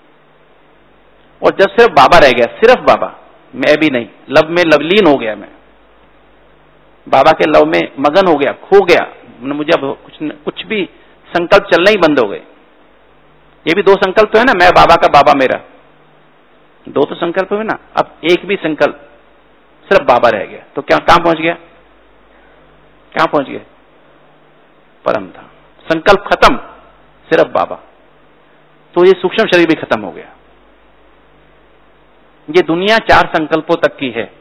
और जब सिर्फ बाबा रह गया, सिर्फ बाबा, मैं भी नहीं, लव में लवलीन हो गया, मैं बाबा के लव में मगन हो गया, खो गया। मुझे अब कुछ भी संकल्प चलना ही बंद हो गए। ये भी 2 संकल्प तो है ना, मैं बाबा का बाबा मेरा, 2 तो संकल्प हुए ना। अब एक भी संकल्प, सिर्फ बाबा रह गया। तो क्या कहां पहुंच गया? कहां पहुंच गया? परम धाम। संकल्प खत्म, सिर्फ बाबा। तो ये सूक्ष्म शरीर भी खत्म हो गया। ये दुनिया 4 संकल्पों तक की है।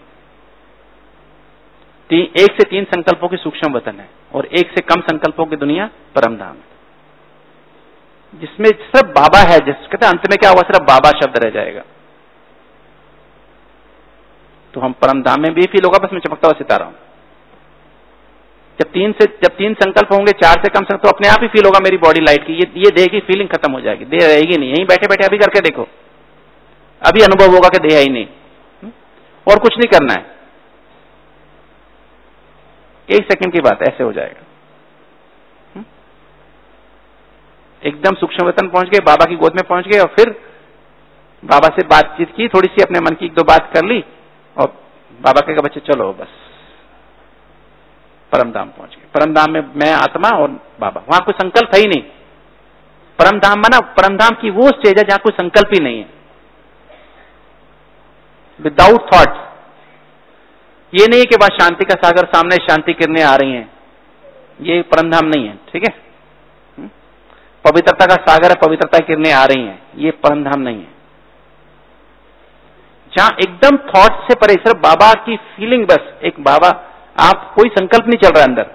1 से 3 संकल्पों की सूक्ष्म वतन है, और 1 से कम संकल्पों की दुनिया परम धाम है, जिसमें सिर्फ बाबा है। जिस कहते हैं अंत में क्या होगा? सिर्फ बाबा शब्द रह जाएगा। तो हम परम धाम में भी फील होगा, बस मैं चमकता हुआ सितारा हूं। जब 3 संकल्प होंगे, 4 से कम संकल्प, तो अपने आप ही फील होगा मेरी बॉडी लाइट की। ये देह की फीलिंग खत्म हो जाएगी, देह रहेगी नहीं। यहीं बैठे बैठे अभी करके देखो, अभी अनुभव होगा कि देह ही नहीं, और कुछ नहीं करना है। 1 सेकंड की बात, ऐसे हो जाएगा। एकदम सूक्ष्म वतन पहुंच गए, बाबा की गोद में पहुंच गए, और फिर बाबा से बातचीत की, थोड़ी सी अपने मन की 1-2 बात कर ली, और बाबा कहेगा बच्चे चलो बस परमधाम पहुंच गए। परमधाम में मैं आत्मा और बाबा, वहां कोई संकल्प है ही नहीं। परमधाम माना, परमधाम की वो स्टेज है जहां कोई संकल्प ही नहीं है, विदाउट थॉट। ये नहीं कि बस शांति का सागर, सामने शांति किरणें आ रही हैं, ये परमधाम नहीं है। ठीक है, पवित्रता का सागर है, पवित्रता की किरणें आ रही हैं, ये परमधाम नहीं है। जहां एकदम थॉट से परे सिर्फ बाबा की फीलिंग, बस एक बाबा, आप कोई संकल्प नहीं चल रहा अंदर,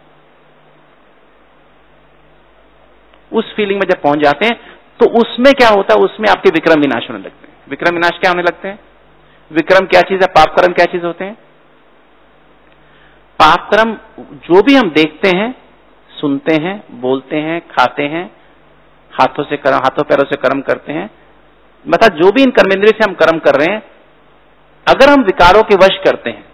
उस फीलिंग में जब पहुंच जाते हैं तो उसमें क्या होता है, उसमें आपके विक्रम विनाश होने लगते हैं। विक्रम विनाश क्या होने लगते हैं? विक्रम क्या चीज है, पाप कर्म क्या चीज होते हैं? पाप कर्म जो भी हम देखते हैं, सुनते हैं, बोलते हैं, खाते हैं, हाथों पैरों से कर्म करते हैं, मतलब जो भी इन कर्मेंद्रिय से हम कर्म कर रहे हैं, अगर हम विकारों के वश करते हैं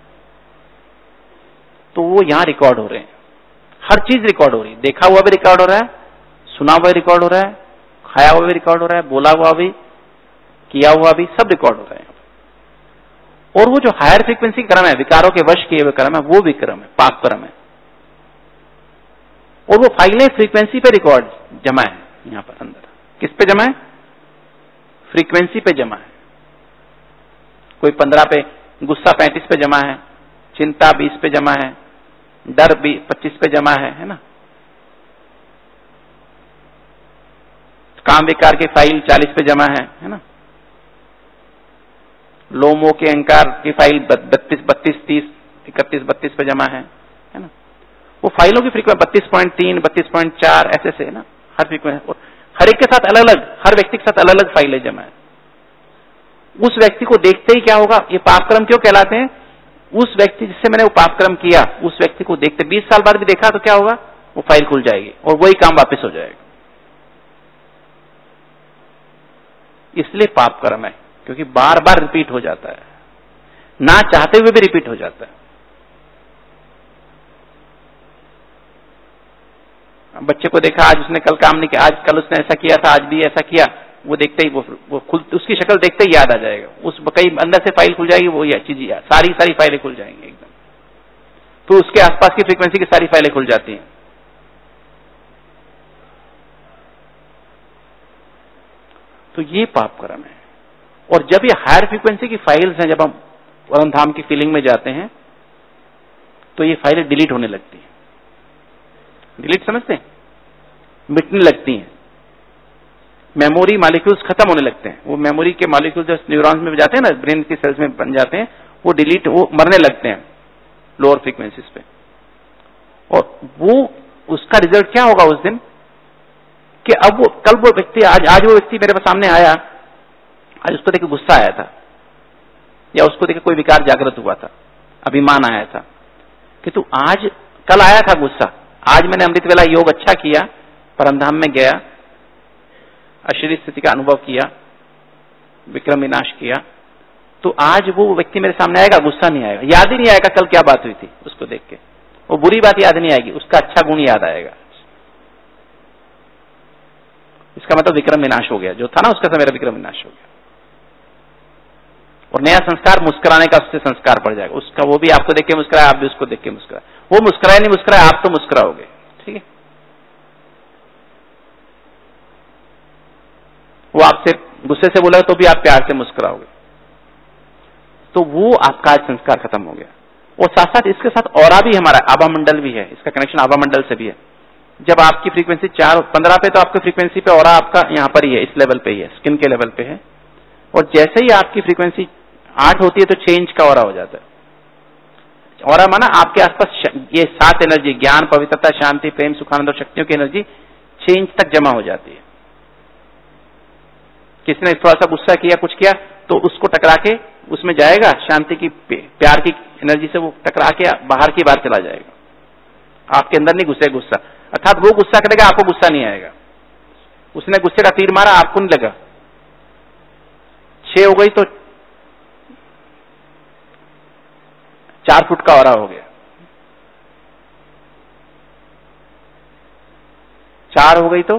तो वो यहां रिकॉर्ड हो रहे हैं। हर चीज रिकॉर्ड हो रही है, देखा हुआ भी रिकॉर्ड हो रहा है, सुना हुआ भी रिकॉर्ड हो रहा है, खाया हुआ भी रिकॉर्ड हो रहा है, बोला हुआ भी, किया हुआ भी, सब रिकॉर्ड हो रहा है। और वो जो हायर फ्रीक्वेंसी कर्म है, विकारों के वश किए हुए कर्म है, वो भी कर्म है, पाप कर्म है। और वो फाइलें फ्रीक्वेंसी पे रिकॉर्ड जमा है यहां पर अंदर। किस पे जमा है? फ्रीक्वेंसी पे जमा है। कोई 15 पे, गुस्सा 35 पे जमा है, चिंता 20 पे जमा है, डर 25 पे जमा है ना। काम विकार की फाइल 40 पे जमा है ना। लोमो के अहंकार की फाइल 32, 30, 31, 32 पे जमा है ना। वो फाइलों की फ्रीक्वेंसी 32.3, 32.4 ऐसे है ना, हर फ्रीक्वेंसी, हर एक के साथ अलग अलग, हर व्यक्ति के साथ अलग अलग फाइलें जमा है। उस व्यक्ति को देखते ही क्या होगा, ये पाप कर्म क्यों कहलाते हैं? उस व्यक्ति जिससे मैंने वो पाप कर्म किया, उस व्यक्ति को देखते 20 साल बाद भी देखा तो क्या होगा, वो फाइल खुल जाएगी और वही काम वापस हो जाएगा। इसलिए पाप कर्म है, क्योंकि बार बार रिपीट हो जाता है, ना चाहते हुए भी रिपीट हो जाता है। बच्चे को देखा, आज उसने कल काम नहीं किया, आज कल उसने ऐसा किया था, आज भी ऐसा किया, वो देखते ही वो उसकी शक्ल देखते ही याद आ जाएगा, उस कई अंदर से फाइल खुल जाएगी, वो ये चीज याद, सारी फाइलें खुल जाएंगी एकदम। तो उसके आसपास की फ्रीक्वेंसी की सारी फाइलें खुल जाती हैं। तो ये पाप कर्म है। और जब ये हायर फ्रीक्वेंसी की फाइल्स हैं, जब हम परम धाम की फीलिंग में जाते हैं तो ये फाइलें डिलीट होने लगती हैं। डिलीट समझते हैं? मिटने लगती हैं। मेमोरी मॉलिक्यूल्स खत्म होने लगते हैं। वो मेमोरी के मॉलिक्यूल्स जो न्यूरॉन्स में जाते हैं ना, ब्रेन की सेल्स में बन जाते हैं, वो डिलीट, वो मरने लगते हैं लोअर फ्रीक्वेंसीज पे। और वो उसका रिजल्ट क्या होगा उस दिन, कि अब वो कल वो व्यक्ति, आज वो व्यक्ति मेरे पास सामने आया, आज उसको देख के गुस्सा आया था, या उसको देख के कोई विकार जागृत हुआ था, अभिमान आया था कि तू आज, कल आया था गुस्सा, आज मैंने अमृत वेला योग अच्छा किया, परमधाम में गया, अशरीर स्थिति का अनुभव किया, विक्रम विनाश किया, तो आज वो व्यक्ति मेरे सामने आएगा, गुस्सा नहीं आएगा, याद ही नहीं आएगा कल क्या बात हुई थी उसको देख के, वो बुरी बात याद नहीं आएगी, उसका अच्छा गुण याद आएगा। इसका मतलब विक्रम विनाश हो गया, जो था ना उसका मेरा विक्रम विनाश हो गया। और नया संस्कार, मुस्कुराने का उससे संस्कार पड़ जाएगा उसका, वो भी आपको देख के मुस्कुराए, आप भी उसको देख के मुस्कुराए, वो मुस्कुराए नहीं मुस्कुराए, आप तो मुस्कुराओगे, ठीक है। वो आपसे गुस्से से बोला तो भी आप प्यार से मुस्कुराओगे, तो वो आपका आज संस्कार खत्म हो गया। और साथ साथ इसके साथ ऑरा भी हमारा, आभा मंडल भी है, इसका कनेक्शन आभा मंडल से भी है। जब आपकी फ्रीक्वेंसी 4-15 पे, तो आपकी फ्रीक्वेंसी पे ऑरा आपका यहाँ पर ही है, इस लेवल पे ही है, स्किन के लेवल पे है। और जैसे ही आपकी फ्रीक्वेंसी 8 होती है तो चेंज का ऑरा हो जाता है। ऑरा माना आपके आसपास ये 7 एनर्जी, ज्ञान, पवित्रता, शांति, प्रेम, सुखानंद और शक्तियों की एनर्जी चेंज तक जमा हो जाती है। किसी ने थोड़ा सा गुस्सा किया, कुछ किया, तो उसको टकरा के उसमें जाएगा, शांति की, प्यार की एनर्जी से वो टकरा के बाहर की बाहर चला जाएगा, आपके अंदर नहीं घुसे गुस्सा, अर्थात वो गुस्सा करेगा, आपको गुस्सा नहीं आएगा। उसने गुस्से का तीर मारा, आपको नहीं लगा। 6 हो गई तो 4 फुट का ऑरा हो गया, 4 हो गई तो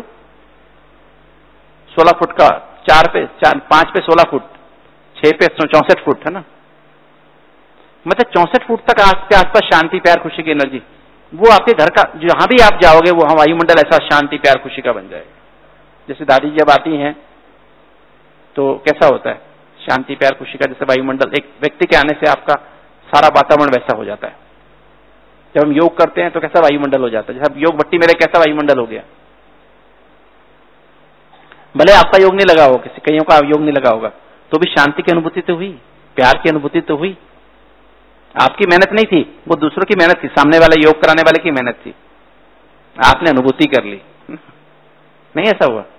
16 फुट का, 5 पे 16 फुट, 6 पे 64 फुट है ना, मतलब 64 फुट तक आपके आसपास शांति, प्यार, खुशी की एनर्जी, वो आपके घर का, जहां भी आप जाओगे वो वायुमंडल ऐसा शांति, प्यार, खुशी का बन जाएगा। जैसे दादी जब आती हैं तो कैसा होता है, शांति, प्यार, खुशी का जैसे वायुमंडल, एक व्यक्ति के आने से आपका सारा वातावरण वैसा हो जाता है। जब हम योग करते हैं तो कैसा वायुमंडल हो जाता है, जैसे योग भट्टी मेरे कैसा वायुमंडल हो गया, भले आपका योग नहीं लगा हो, किसी कईयों का योग नहीं लगा होगा, तो भी शांति की अनुभूति तो हुई, प्यार की अनुभूति तो हुई। आपकी मेहनत नहीं थी, वो दूसरों की मेहनत थी, सामने वाले योग कराने वाले की मेहनत थी, आपने अनुभूति कर ली। नहीं ऐसा हुआ?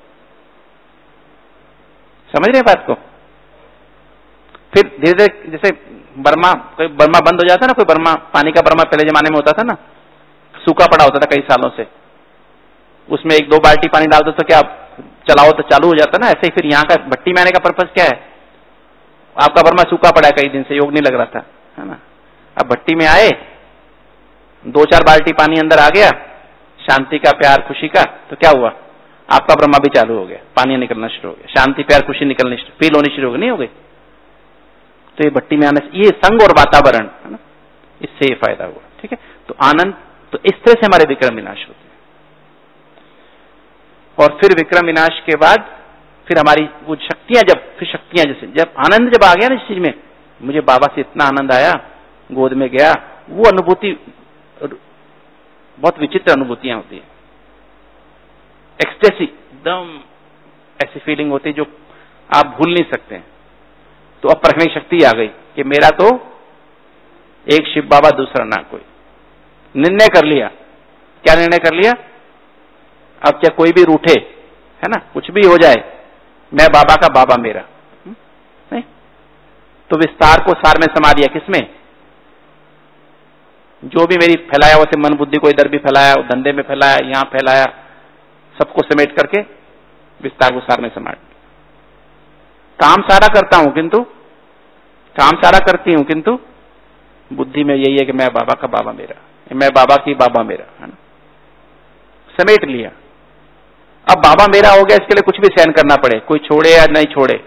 समझ रहे बात को? फिर धीरे धीरे जैसे बर्मा, कोई बर्मा बंद हो जाता ना, कोई बर्मा, पानी का बर्मा पहले जमाने में होता था ना, सूखा पड़ा होता था कई सालों से, उसमें 1-2 बाल्टी पानी डाल दो तो क्या चलाओ तो चालू हो जाता ना। ऐसे ही फिर यहाँ का भट्टी में आने का पर्पज क्या है? आपका बर्मा सूखा पड़ा है कई दिन से, योग नहीं लग रहा था, है ना। अब भट्टी में आए, 2-4 बाल्टी पानी अंदर आ गया, शांति का, प्यार, खुशी का, तो क्या हुआ? आपका ब्रह्मा भी चालू हो गया, पानी निकलना शुरू हो गया, शांति, प्यार, खुशी निकलनी, फील होनी शुरू हो गई, नहीं हो गई? तो ये भट्टी में आने से, ये संग और वातावरण, है ना, इससे ये फायदा हुआ। ठीक है, तो आनंद, तो इस तरह से हमारे विक्रम विनाश होते हैं। और फिर विक्रम विनाश के बाद फिर हमारी वो शक्तियां, फिर शक्तियां जैसे जब आनंद जब आ गया ना इस चीज में, मुझे बाबा से इतना आनंद आया, गोद में गया, वो अनुभूति बहुत विचित्र अनुभूतियां होती है, एक्सटेसी, एकदम ऐसी फीलिंग होती है जो आप भूल नहीं सकते। तो अब परखने की शक्ति आ गई कि मेरा तो एक शिव बाबा, दूसरा ना कोई। निर्णय कर लिया। क्या निर्णय कर लिया? अब चाहे कोई भी रूठे, है ना, कुछ भी हो जाए, मैं बाबा का, बाबा मेरा। नहीं तो विस्तार को सार में समा दिया। किसमें? जो भी मेरी फैलाया वैसे मन बुद्धि को इधर भी फैलाया, धंधे में फैलाया, यहां फैलाया, सबको समेट करके विस्तार को सार में समा दिया। काम सारा करता हूं किंतु, काम सारा करती हूं किंतु बुद्धि में यही है कि मैं बाबा का, बाबा मेरा, मैं बाबा की, बाबा मेरा, है ना, समेट लिया। अब बाबा मेरा हो गया, इसके लिए कुछ भी सहन करना पड़े, कोई छोड़े या नहीं छोड़े,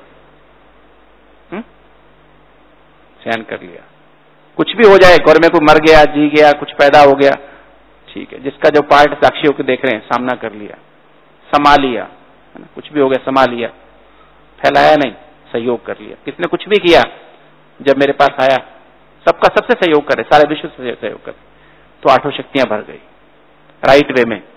सहन कर लिया। कुछ भी हो जाए, घर में कोई मर गया, जी गया, कुछ पैदा हो गया, ठीक है, जिसका जो पार्ट साक्षी होकर देख रहे हैं, सामना कर लिया, समा लिया, है ना, कुछ भी हो गया समा लिया, फैलाया नहीं, सहयोग कर लिया। किसने कुछ भी किया, जब मेरे पास आया, सबका सबसे सहयोग करे, सारे विश्व से सहयोग करे, तो 8 शक्तियां भर गई राइट वे में।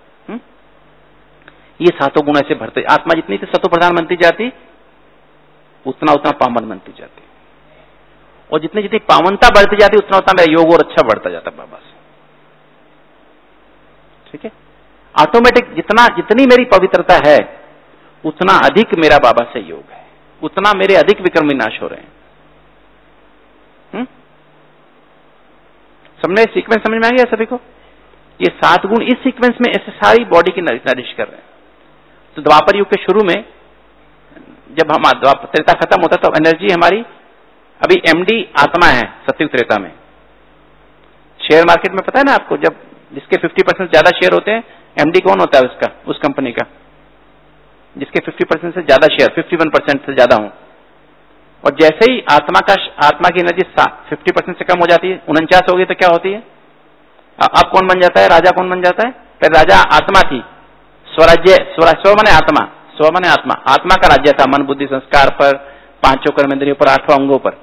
ये 7 गुण ऐसे भरते, आत्मा जितनी सत्व प्रधान बनती जाती, उतना उतना पावन बनती जाती, और जितनी जितनी पावनता बढ़ती जाती, उतना उतना मेरा योग और अच्छा बढ़ता जाता बाबा से। ठीक है, ऑटोमेटिक जितनी मेरी पवित्रता है, उतना अधिक मेरा बाबा से योग है, उतना मेरे अधिक विक्रम विनाश हो रहे हैं। समझे? सीक्वेंस समझ में आ गया सभी को? ये 7 गुण इस सीक्वेंस में ऐसे सारी बॉडी की नरिश कर रहे हैं। तो द्वापर युग के शुरू में, जब हम त्रेता खत्म होता, तो एनर्जी हमारी, अभी एमडी आत्मा है सतयुग त्रेता में। शेयर मार्केट में पता है ना आपको, जब जिसके 50% ज्यादा शेयर होते हैं, एमडी कौन होता है उसका, उस कंपनी का, जिसके 50% से ज्यादा शेयर, 51% से ज्यादा हो। और जैसे ही आत्मा की एनर्जी 50% से कम हो जाती है, 49 हो गई, तो क्या होती है? अब कौन बन जाता है? राजा कौन बन जाता है? पहले राजा आत्मा थी, स्वराज्य, स्व माने आत्मा, स्व माने आत्मा, आत्मा का राज्य था, मन बुद्धि संस्कार पर, 5 कर्मेंद्रियों पर, 8 अंगों पर।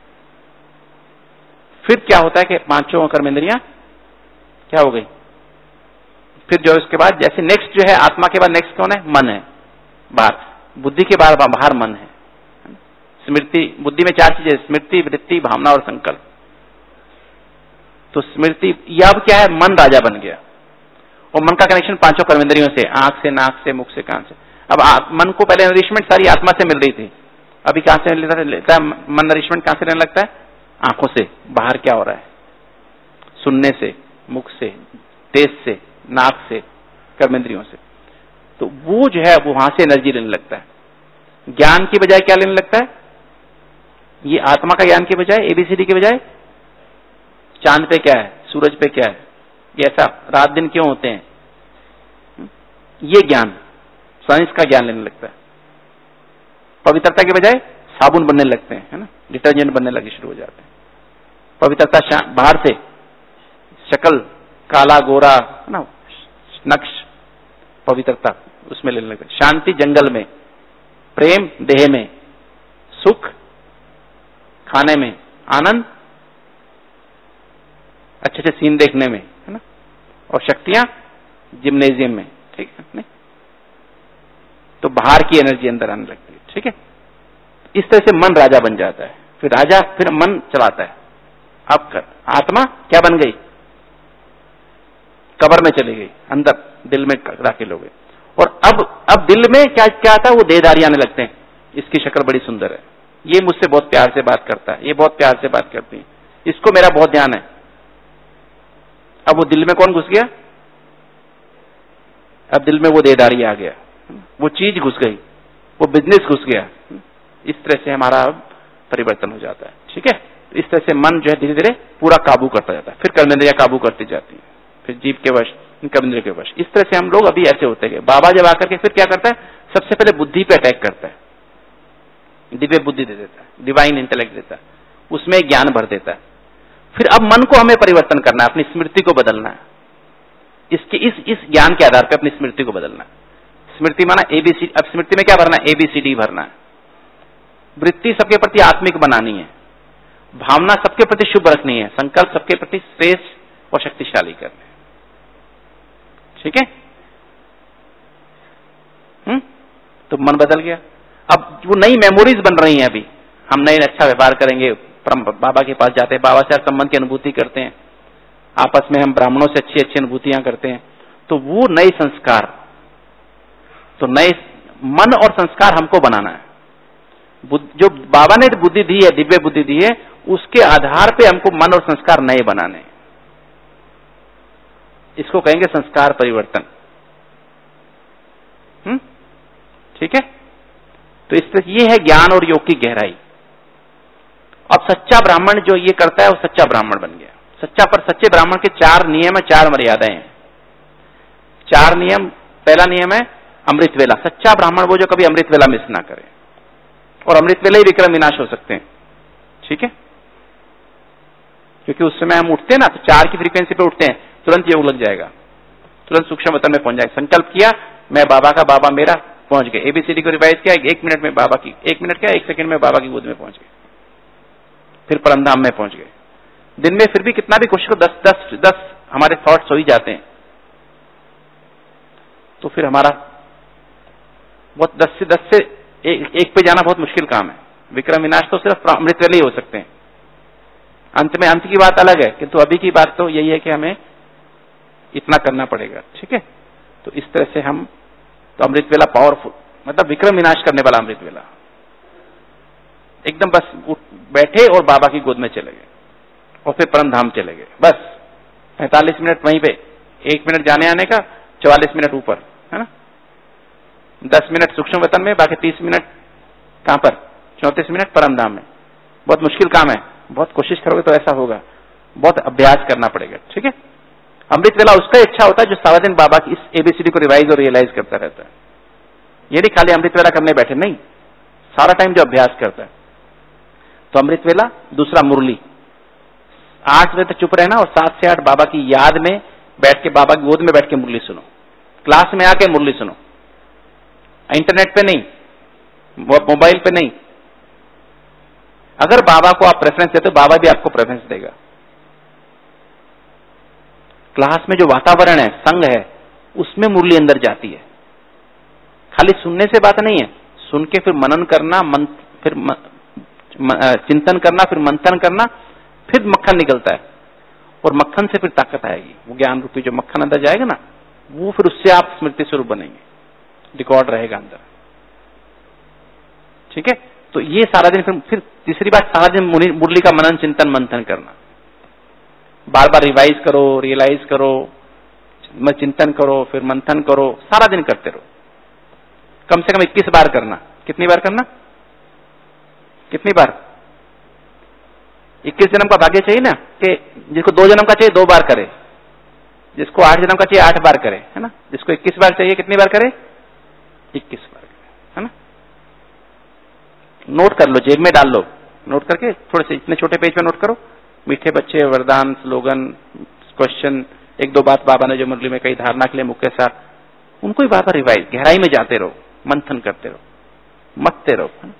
फिर क्या होता है कि 5 कर्मेंद्रियां क्या हो गई? फिर जो इसके बाद, जैसे नेक्स्ट जो है आत्मा के बाद नेक्स्ट कौन है? मन है, बाहर, बुद्धि के बाहर मन है। स्मृति, बुद्धि में 4 चीजें, स्मृति, वृत्ति, भावना और संकल्प। तो स्मृति, यह अब क्या है? मन राजा बन गया, और मन का कनेक्शन 5 कर्मेंद्रियों से, आंख से, नाक से, मुख से, कान से। अब मन को पहले नरिशमेंट सारी आत्मा से मिल रही थी, अभी कहां से लेता है मन नरिशमेंट? कहां से लेने लगता है? आंखों से, बाहर क्या हो रहा है, सुनने से, मुख से, टेस्ट से, नाक से, कर्मेंद्रियों से। तो वो जो है वो वहां से एनर्जी लेने लगता है। ज्ञान की बजाय क्या लेने लगता है? ये आत्मा का ज्ञान के बजाय, एबीसीडी के बजाय, चांद पे क्या है, सूरज पे क्या है, ये ऐसा रात दिन क्यों होते हैं, ये ज्ञान, साइंस का ज्ञान लेने लगता है। पवित्रता के बजाय साबुन बनने लगते हैं, है ना, डिटर्जेंट बनने लगे शुरू हो जाते हैं। पवित्रता बाहर से, शक्ल, काला गोरा, है ना, नक्श, पवित्रता उसमें लेने लगते हैं। शांति जंगल में, प्रेम देह में, सुख खाने में, आनंद अच्छे अच्छे सीन देखने में, है ना, और शक्तियां जिम्नेजियम में। ठीक है, नहीं? तो बाहर की एनर्जी अंदर आने लगती है। ठीक है, इस तरह से मन राजा बन जाता है, फिर राजा फिर मन चलाता है। अब कर आत्मा क्या बन गई, कब्र में चली गई, अंदर दिल में दाखिल हो गई। और अब दिल में क्या क्या आता है, वो देहधारी आने लगते हैं। इसकी शक्ल बड़ी सुंदर है, ये मुझसे बहुत प्यार से बात करता है, ये बहुत प्यार से बात करती है, इसको मेरा बहुत ध्यान है। अब वो दिल में कौन घुस गया, अब दिल में वो देहधारी आ गया, वो चीज घुस गई, वो बिजनेस घुस गया। इस तरह से हमारा परिवर्तन हो जाता है। ठीक है, इस तरह से मन जो है धीरे धीरे पूरा काबू करता जाता है, फिर कर्मेंद्रियां काबू करती जाती है, फिर जीव के वश, कर्मेंद्रिय के वश। इस तरह से हम लोग अभी ऐसे होते गए। बाबा जब आकर के फिर क्या करता है, सबसे पहले बुद्धि पे अटैक करता है, दिव्य बुद्धि दे देता है, डिवाइन इंटेलेक्ट देता है, उसमें ज्ञान भर देता है। फिर अब मन को हमें परिवर्तन करना है, अपनी स्मृति को बदलना है। इसके इस ज्ञान के आधार पर अपनी स्मृति को बदलना है। स्मृति माना एबीसी, अब स्मृति में क्या भरना है, एबीसीडी भरना है। वृत्ति सबके प्रति आत्मिक बनानी है, भावना सबके प्रति शुभ रखनी है, संकल्प सबके प्रति श्रेष्ठ और शक्तिशाली करने। ठीक है, तो मन बदल गया। अब वो नई मेमोरीज बन रही हैं। अभी हम नए अच्छा व्यवहार करेंगे, बाबा के पास जाते हैं, बाबा से संबंध की अनुभूति करते हैं, आपस में हम ब्राह्मणों से अच्छी अच्छी अनुभूतियां करते हैं। तो वो नए संस्कार, तो नए मन और संस्कार हमको बनाना है। जो बाबा ने बुद्धि दी है, दिव्य बुद्धि दी है, उसके आधार पे हमको मन और संस्कार नए बनाने हैं। इसको कहेंगे संस्कार परिवर्तन। ठीक है, तो इस तरह ये है ज्ञान और योग की गहराई। अब सच्चा ब्राह्मण जो ये करता है वो सच्चा ब्राह्मण बन गया। सच्चे ब्राह्मण के 4 नियम है, 4 मर्यादाएं हैं। 4 नियम, पहला नियम है अमृत वेला। सच्चा ब्राह्मण वो जो कभी अमृत वेला मिस ना करे, और अमृत वेला ही विक्रम विनाश हो सकते हैं। ठीक है, क्योंकि उस समय हम उठते हैं ना, तो 4 की फ्रीक्वेंसी पे उठते हैं, तुरंत योग लग जाएगा, तुरंत सूक्ष्म वतन में पहुंच जाएगा। संकल्प किया मैं बाबा का, बाबा मेरा, पहुंच गए। एबीसीडी को रिवाइज किया, 1 मिनट में बाबा की, 1 मिनट क्या 1 सेकंड में बाबा की गोद में पहुंच गए, फिर परमधाम में पहुंच गए। दिन में फिर भी कितना भी कोशिश करो, 10 हमारे थॉट्स हो ही जाते हैं, तो फिर हमारा बहुत 10 से 1 पे जाना बहुत मुश्किल काम है। विक्रम विनाश तो सिर्फ अमृत वेले ही हो सकते हैं। अंत की बात अलग है, किंतु अभी की बात तो यही है कि हमें इतना करना पड़ेगा। ठीक है, तो इस तरह से हम, तो अमृत वेला पावरफुल, मतलब विक्रम विनाश करने वाला अमृत वेला। एकदम बस बैठे और बाबा की गोद में चले गए, और फिर परम धाम चले गए। बस 45 मिनट वहीं पे, 1 मिनट जाने आने का, 44 मिनट ऊपर, है ना, 10 मिनट सूक्ष्म वतन में, बाकी 30 मिनट कहां पर, 34 मिनट परम धाम में। बहुत मुश्किल काम है, बहुत कोशिश करोगे तो ऐसा होगा, बहुत अभ्यास करना पड़ेगा। ठीक है, अमृत वेला उसका अच्छा होता है जो सारा दिन बाबा की इस एबीसीडी को रिवाइज और रियलाइज करता रहता है। ये नहीं खाली अमृत वेला करने बैठे, नहीं, सारा टाइम जो अभ्यास करता है। तो अमृत वेला, दूसरा मुरली, 8 बजे तक चुप रहना और 7 से 8 बाबा की याद में बैठ के, बाबा की गोद में बैठ के मुरली सुनो, क्लास में आके मुरली सुनो, इंटरनेट पे नहीं, मोबाइल पे नहीं। अगर बाबा को आप प्रेफरेंस देते हो, बाबा भी आपको प्रेफरेंस देगा। क्लास में जो वातावरण है, संग है, उसमें मुरली अंदर जाती है। खाली सुनने से बात नहीं है, सुन के फिर मनन करना, फिर चिंतन करना, फिर मंथन करना, फिर मक्खन निकलता है, और मक्खन से फिर ताकत आएगी। वो ज्ञान रूपी जो मक्खन अंदर जाएगा ना, वो फिर उससे आप स्मृति स्वरूप बनेंगे, रिकॉर्ड रहेगा अंदर। ठीक है, तो ये सारा दिन, फिर तीसरी बात, सारा दिन मुरली का मनन चिंतन मंथन करना, बार बार रिवाइज करो, रियलाइज करो, चिंतन करो, फिर मंथन करो, सारा दिन करते रहो। कम से कम 21 बार करना। कितनी बार करना, कितनी बार, 21 जन्म का भाग्य चाहिए ना, कि जिसको 2 जन्म का चाहिए 2 बार करे, जिसको 8 जन्म का चाहिए 8 बार करे, है ना, जिसको 21 बार चाहिए कितनी बार करे, 21 बार करे, है ना। नोट कर लो, जेब में डाल लो, नोट करके थोड़े से इतने छोटे पेज पे नोट करो। मीठे बच्चे, वरदान, स्लोगन, क्वेश्चन, 1-2 बात बाबा ने जो मुरली में कई धारणा के लिए मुख्य साथ, उनको ही बार बार रिवाइज, गहराई में जाते रहो, मंथन करते रहो, मथते रहो, है ना।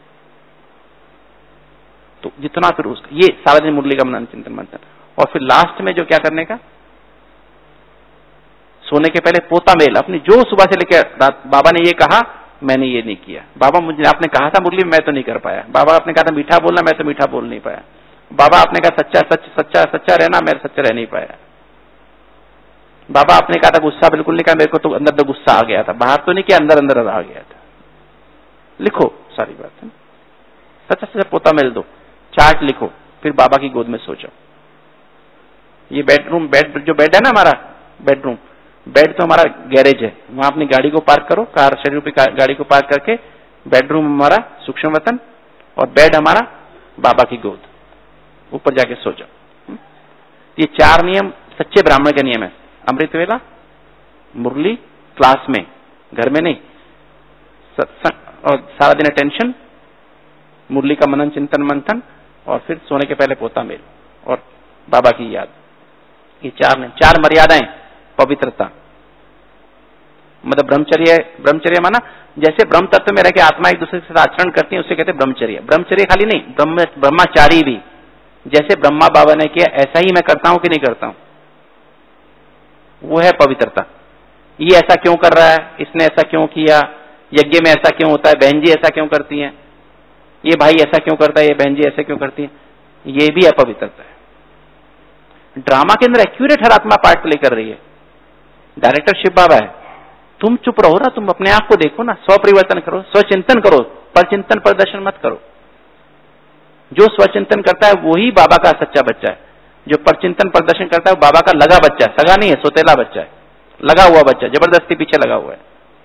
तो जितना फिर उसका, ये सारा दिन मुरली का मनन चिंतन मंथन, और फिर लास्ट में जो क्या करने का, सोने के पहले पोता मेल, अपनी जो सुबह से लेकर रात, बाबा ने ये कहा मैंने ये नहीं किया। बाबा मुझे आपने कहा था मुरली मैं तो नहीं कर पाया। बाबा आपने कहा था मीठा बोलना, मैं तो मीठा बोल नहीं पाया। बाबा आपने कहा सच्चा रहना, मैं सच्चा रह नहीं पाया। बाबा आपने कहा था गुस्सा बिल्कुल नहीं, कहा मेरे को तो अंदर तो गुस्सा आ गया था, बाहर तो नहीं किया, अंदर अंदर आ गया था। लिखो सारी बात है, सच्चा सच्चा पोता मेल दो, चार्ट लिखो, फिर बाबा की गोद में सो जाओ। ये बेडरूम, जो बेड है ना हमारा बेडरूम, बेड तो हमारा गैरेज है, वहां अपनी गाड़ी को पार्क करो, कार शरीर पे गाड़ी को पार्क करके बेडरूम हमारा सूक्ष्म वतन और बेड हमारा बाबा की गोद, ऊपर जाके सो जाओ। ये 4 नियम सच्चे ब्राह्मण के नियम है। अमृत वेला, मुरली, क्लास में, घर में नहीं, सत्संग और सारा दिन अटेंशन, मुरली का मनन चिंतन मंथन और फिर सोने के पहले पोता मेल और बाबा की याद। ये 4 मर्यादाएं। पवित्रता मतलब ब्रह्मचर्य माना जैसे ब्रह्म तत्व में रह के आत्मा एक दूसरे के साथ आचरण करती है, उसे कहते हैं ब्रह्मचर्य। ब्रह्मचर्य खाली नहीं, ब्रह्मचारी भी, जैसे ब्रह्मा बाबा ने किया ऐसा ही मैं करता हूं कि नहीं करता हूं, वो है पवित्रता। ये ऐसा क्यों कर रहा है, इसने ऐसा क्यों किया, यज्ञ में ऐसा क्यों होता है, बहन जी ऐसा क्यों करती हैं, ये भाई ऐसा क्यों करता है, ये बहन जी ऐसा क्यों करती है, ये भी अपवित्रता है। ड्रामा के अंदर एक्यूरेट हर आत्मा पार्ट प्ले कर रही है। डायरेक्टर शिव बाबा है, तुम चुप रहो ना, तुम अपने आप को देखो ना, स्व परिवर्तन करो, स्वचिंतन करो, परचिंतन प्रदर्शन मत करो। जो स्वचिंतन करता है वही बाबा का सच्चा बच्चा है, जो परचिंतन प्रदर्शन करता है वो बाबा का लगा बच्चा है, सगा नहीं है, सोतेला बच्चा है, लगा हुआ बच्चा, जबरदस्ती पीछे लगा हुआ है।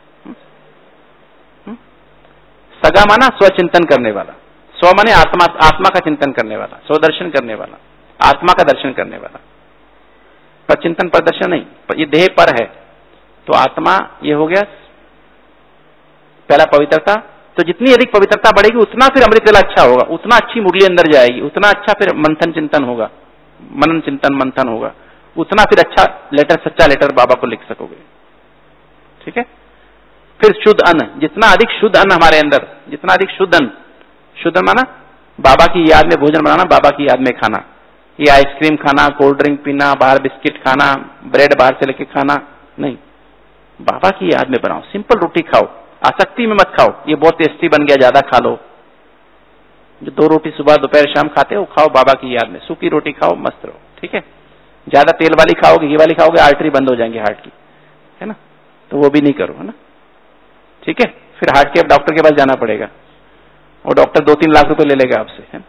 सगा माना स्वचिंतन करने वाला, स्व माने आत्मा का चिंतन करने वाला, स्वदर्शन करने वाला, आत्मा का दर्शन करने वाला। परचिंतन प्रदर्शन नहीं, ये देह पर है तो आत्मा, ये हो गया पहला पवित्रता। तो जितनी अधिक पवित्रता बढ़ेगी उतना फिर अमृत वेला अच्छा होगा, उतना अच्छी मुरली अंदर जाएगी, उतना अच्छा फिर मंथन चिंतन होगा, मनन चिंतन मंथन होगा, उतना फिर अच्छा लेटर, सच्चा लेटर बाबा को लिख सकोगे। ठीक है। फिर शुद्ध अन्न, जितना अधिक शुद्ध अन्न हमारे अंदर, जितना अधिक शुद्ध अन्न, शुद्ध माना बाबा की याद में भोजन बनाना, बाबा की याद में खाना। ये आइसक्रीम खाना, कोल्ड ड्रिंक पीना, बाहर बिस्किट खाना, ब्रेड बाहर से लेके खाना नहीं, बाबा की याद में बनाओ। सिंपल रोटी खाओ, आसक्ति में मत खाओ, ये बहुत टेस्टी बन गया ज्यादा खा लो। जो 2 रोटी सुबह दोपहर शाम खाते हो खाओ बाबा की याद में, सूखी रोटी खाओ, मस्त रहो। ठीक है। ज्यादा तेल वाली खाओगे, घी वाली खाओगे, आर्टरी बंद हो जाएंगे हार्ट की, है ना, तो वो भी नहीं करो, है ना। ठीक है। फिर हार्ट के डॉक्टर के पास जाना पड़ेगा और डॉक्टर 2-3 लाख रुपए ले लेगा आपसे, है ना,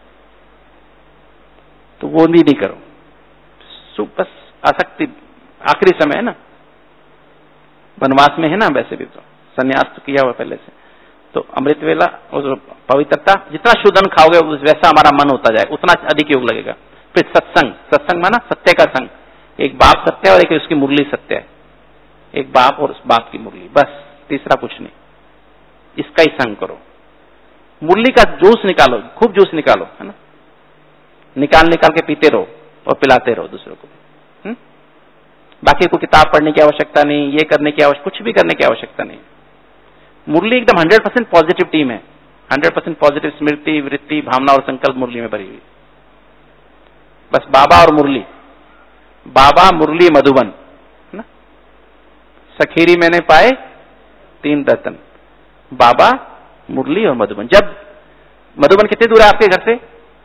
तो वो भी नहीं करो। बस आसक्ति आखिरी समय है ना, वनवास में है ना, वैसे भी तो संन्यास तो किया हुआ पहले से। तो अमृत वेला और पवित्रता, जितना शुद्ध अन्न खाओगे वैसा हमारा मन होता जाएगा, उतना अधिक योग लगेगा। फिर सत्संग, सत्संग माना सत्य का संग, एक बाप सत्य है और एक उसकी मुरली सत्य है, एक बाप और उस बाप की मुरली, बस तीसरा कुछ नहीं, इसका ही संग करो। मुरली का जूस निकालो, खूब जूस निकालो, है ना, निकाल के पीते रहो और पिलाते रहो दूसरों को। बाकी कोई किताब पढ़ने की आवश्यकता नहीं, ये करने की आवश्यकता, कुछ भी करने की आवश्यकता नहीं। मुरली एकदम 100% पॉजिटिव टीम है, 100% पॉजिटिव स्मृति, वृत्ति, भावना और संकल्प मुरली में भरी हुई। बस बाबा और मुरली, बाबा मुरली मधुबन, है ना, सखेरी मैंने पाए 3 रतन, बाबा मुरली और मधुबन। जब मधुबन कितनी दूर है आपके घर से,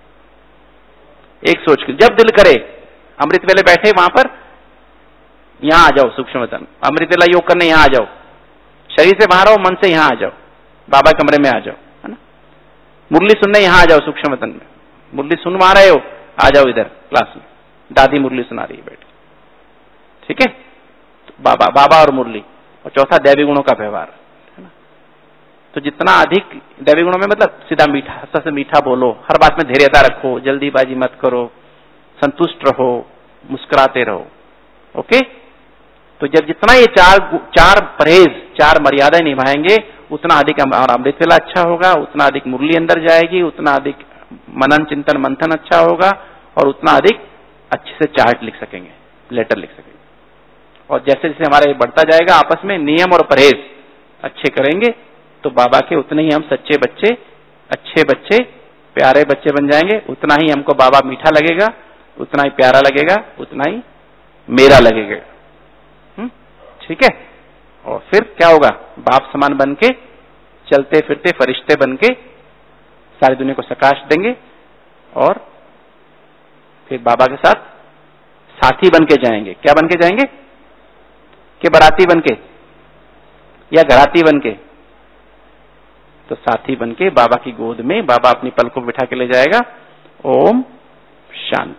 एक सोच के, जब दिल करे अमृत वेले बैठे वहां पर, यहां आ जाओ सूक्ष्म वतन, अमृत वेला योग करने यहां आ जाओ, शरीर से बाहर आओ, मन से यहां आ जाओ, बाबा कमरे में आ जाओ, है ना, मुरली सुनने यहां आ जाओ सूक्ष्म वतन में, मुरली सुनवा रहे हो, आ जाओ इधर क्लास में, दादी मुरली सुना रही है बैठ। ठीक है। तो बाबा और मुरली, और चौथा दैवी गुणों का व्यवहार, है ना। तो जितना अधिक दैवी गुणों में मतलब सीधा मीठा, हंसा से मीठा बोलो, हर बात में धैर्यता रखो, जल्दीबाजी मत करो, संतुष्ट रहो, मुस्कुराते रहो। ओके। तो जब जितना ये चार परहेज, 4 मर्यादाएं निभाएंगे, उतना अधिक हमारा अमृत वेला अच्छा होगा, उतना अधिक मुरली अंदर जाएगी, उतना अधिक मनन चिंतन मंथन अच्छा होगा, और उतना अधिक अच्छे से चार्ट लिख सकेंगे, लेटर लिख सकेंगे। और जैसे जैसे हमारा ये बढ़ता जाएगा, आपस में नियम और परहेज अच्छे करेंगे, तो बाबा के उतने ही हम सच्चे बच्चे, अच्छे बच्चे, प्यारे बच्चे बन जाएंगे। उतना ही हमको बाबा मीठा लगेगा, उतना ही प्यारा लगेगा, उतना ही मेरा लगेगा। ठीक है। और फिर क्या होगा, बाप समान बन के चलते फिरते फरिश्ते बन के सारी दुनिया को प्रकाश देंगे और फिर बाबा के साथ साथी बन के जाएंगे। क्या बन के जाएंगे? कि बाराती बन के या घराती बन के? तो साथी बन के बाबा की गोद में बाबा अपनी पलकों को बिठा के ले जाएगा। ओम शांति।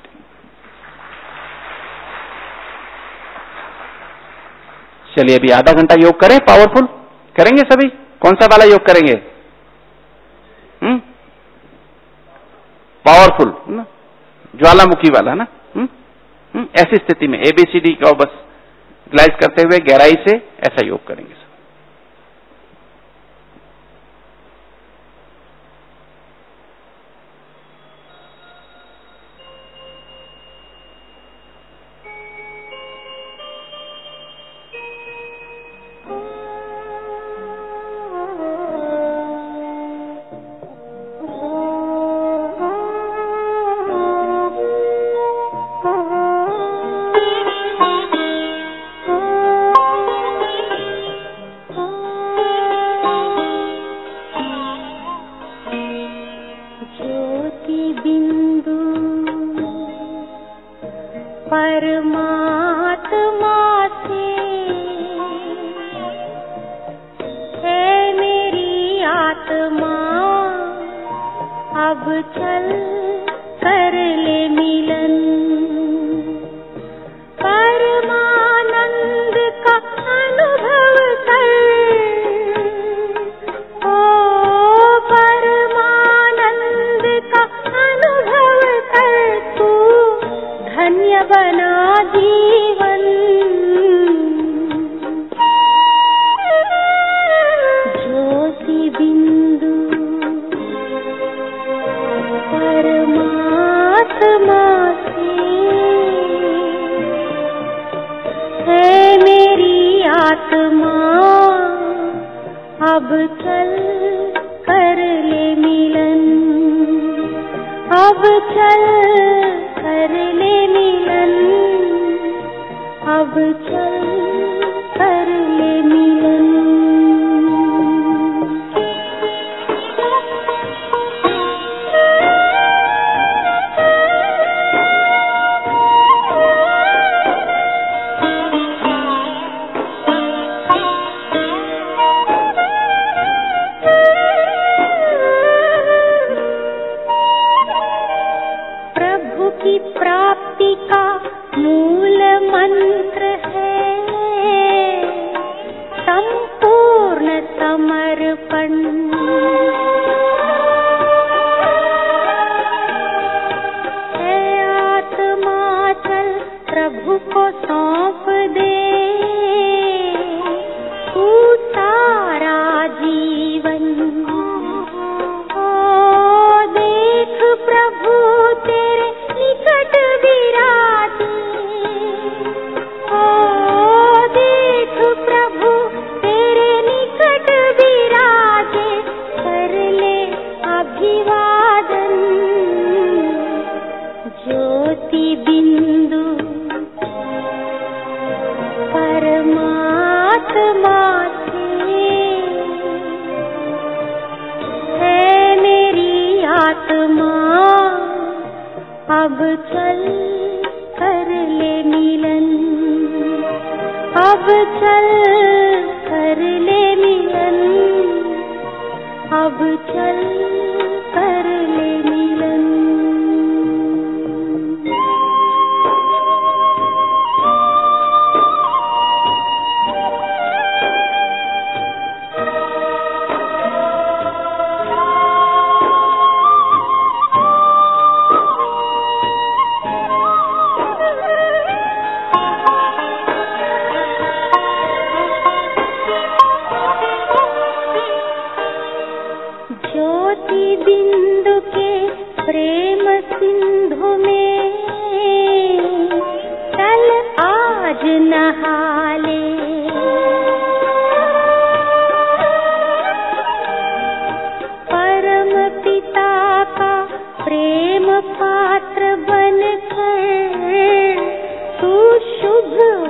चलिए अभी आधा घंटा योग करें, पावरफुल करेंगे सभी। कौन सा वाला योग करेंगे? पावरफुल ना, ज्वालामुखी वाला ना। ऐसी स्थिति में ABCD को बस रियलाइज करते हुए गहराई से ऐसा योग करेंगे।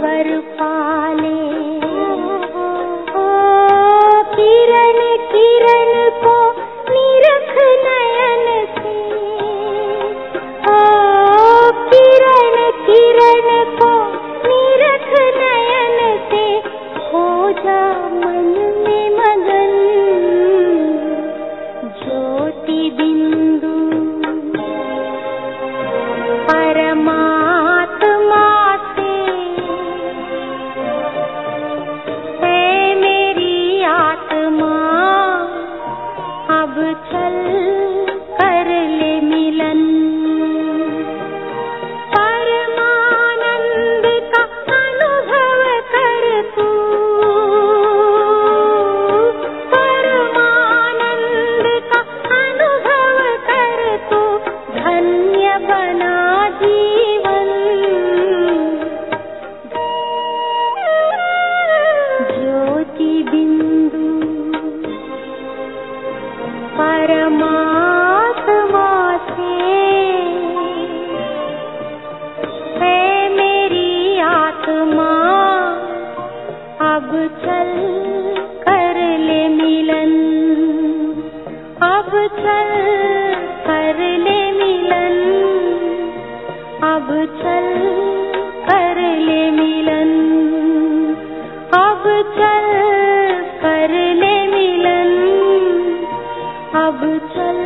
किरण को निरख नयन से, ओ किरण किरण को निरख नयन से, हो जा मन में मगन ज्योति बिंदु परमात्मा से है मेरी आत्मा, अब चल कर ले मिलन। परमानंद का अनुभव कर तू, परमानंद का अनुभव कर तू, धन्य बना जीवन। ज्योति बिंदु परमात्मा से है मेरी आत्मा, अब चल कर ले मिलन, अब चल कर ले मिलन, अब चल कर ले मिलन, अब चल कर ले मिलन, अब चल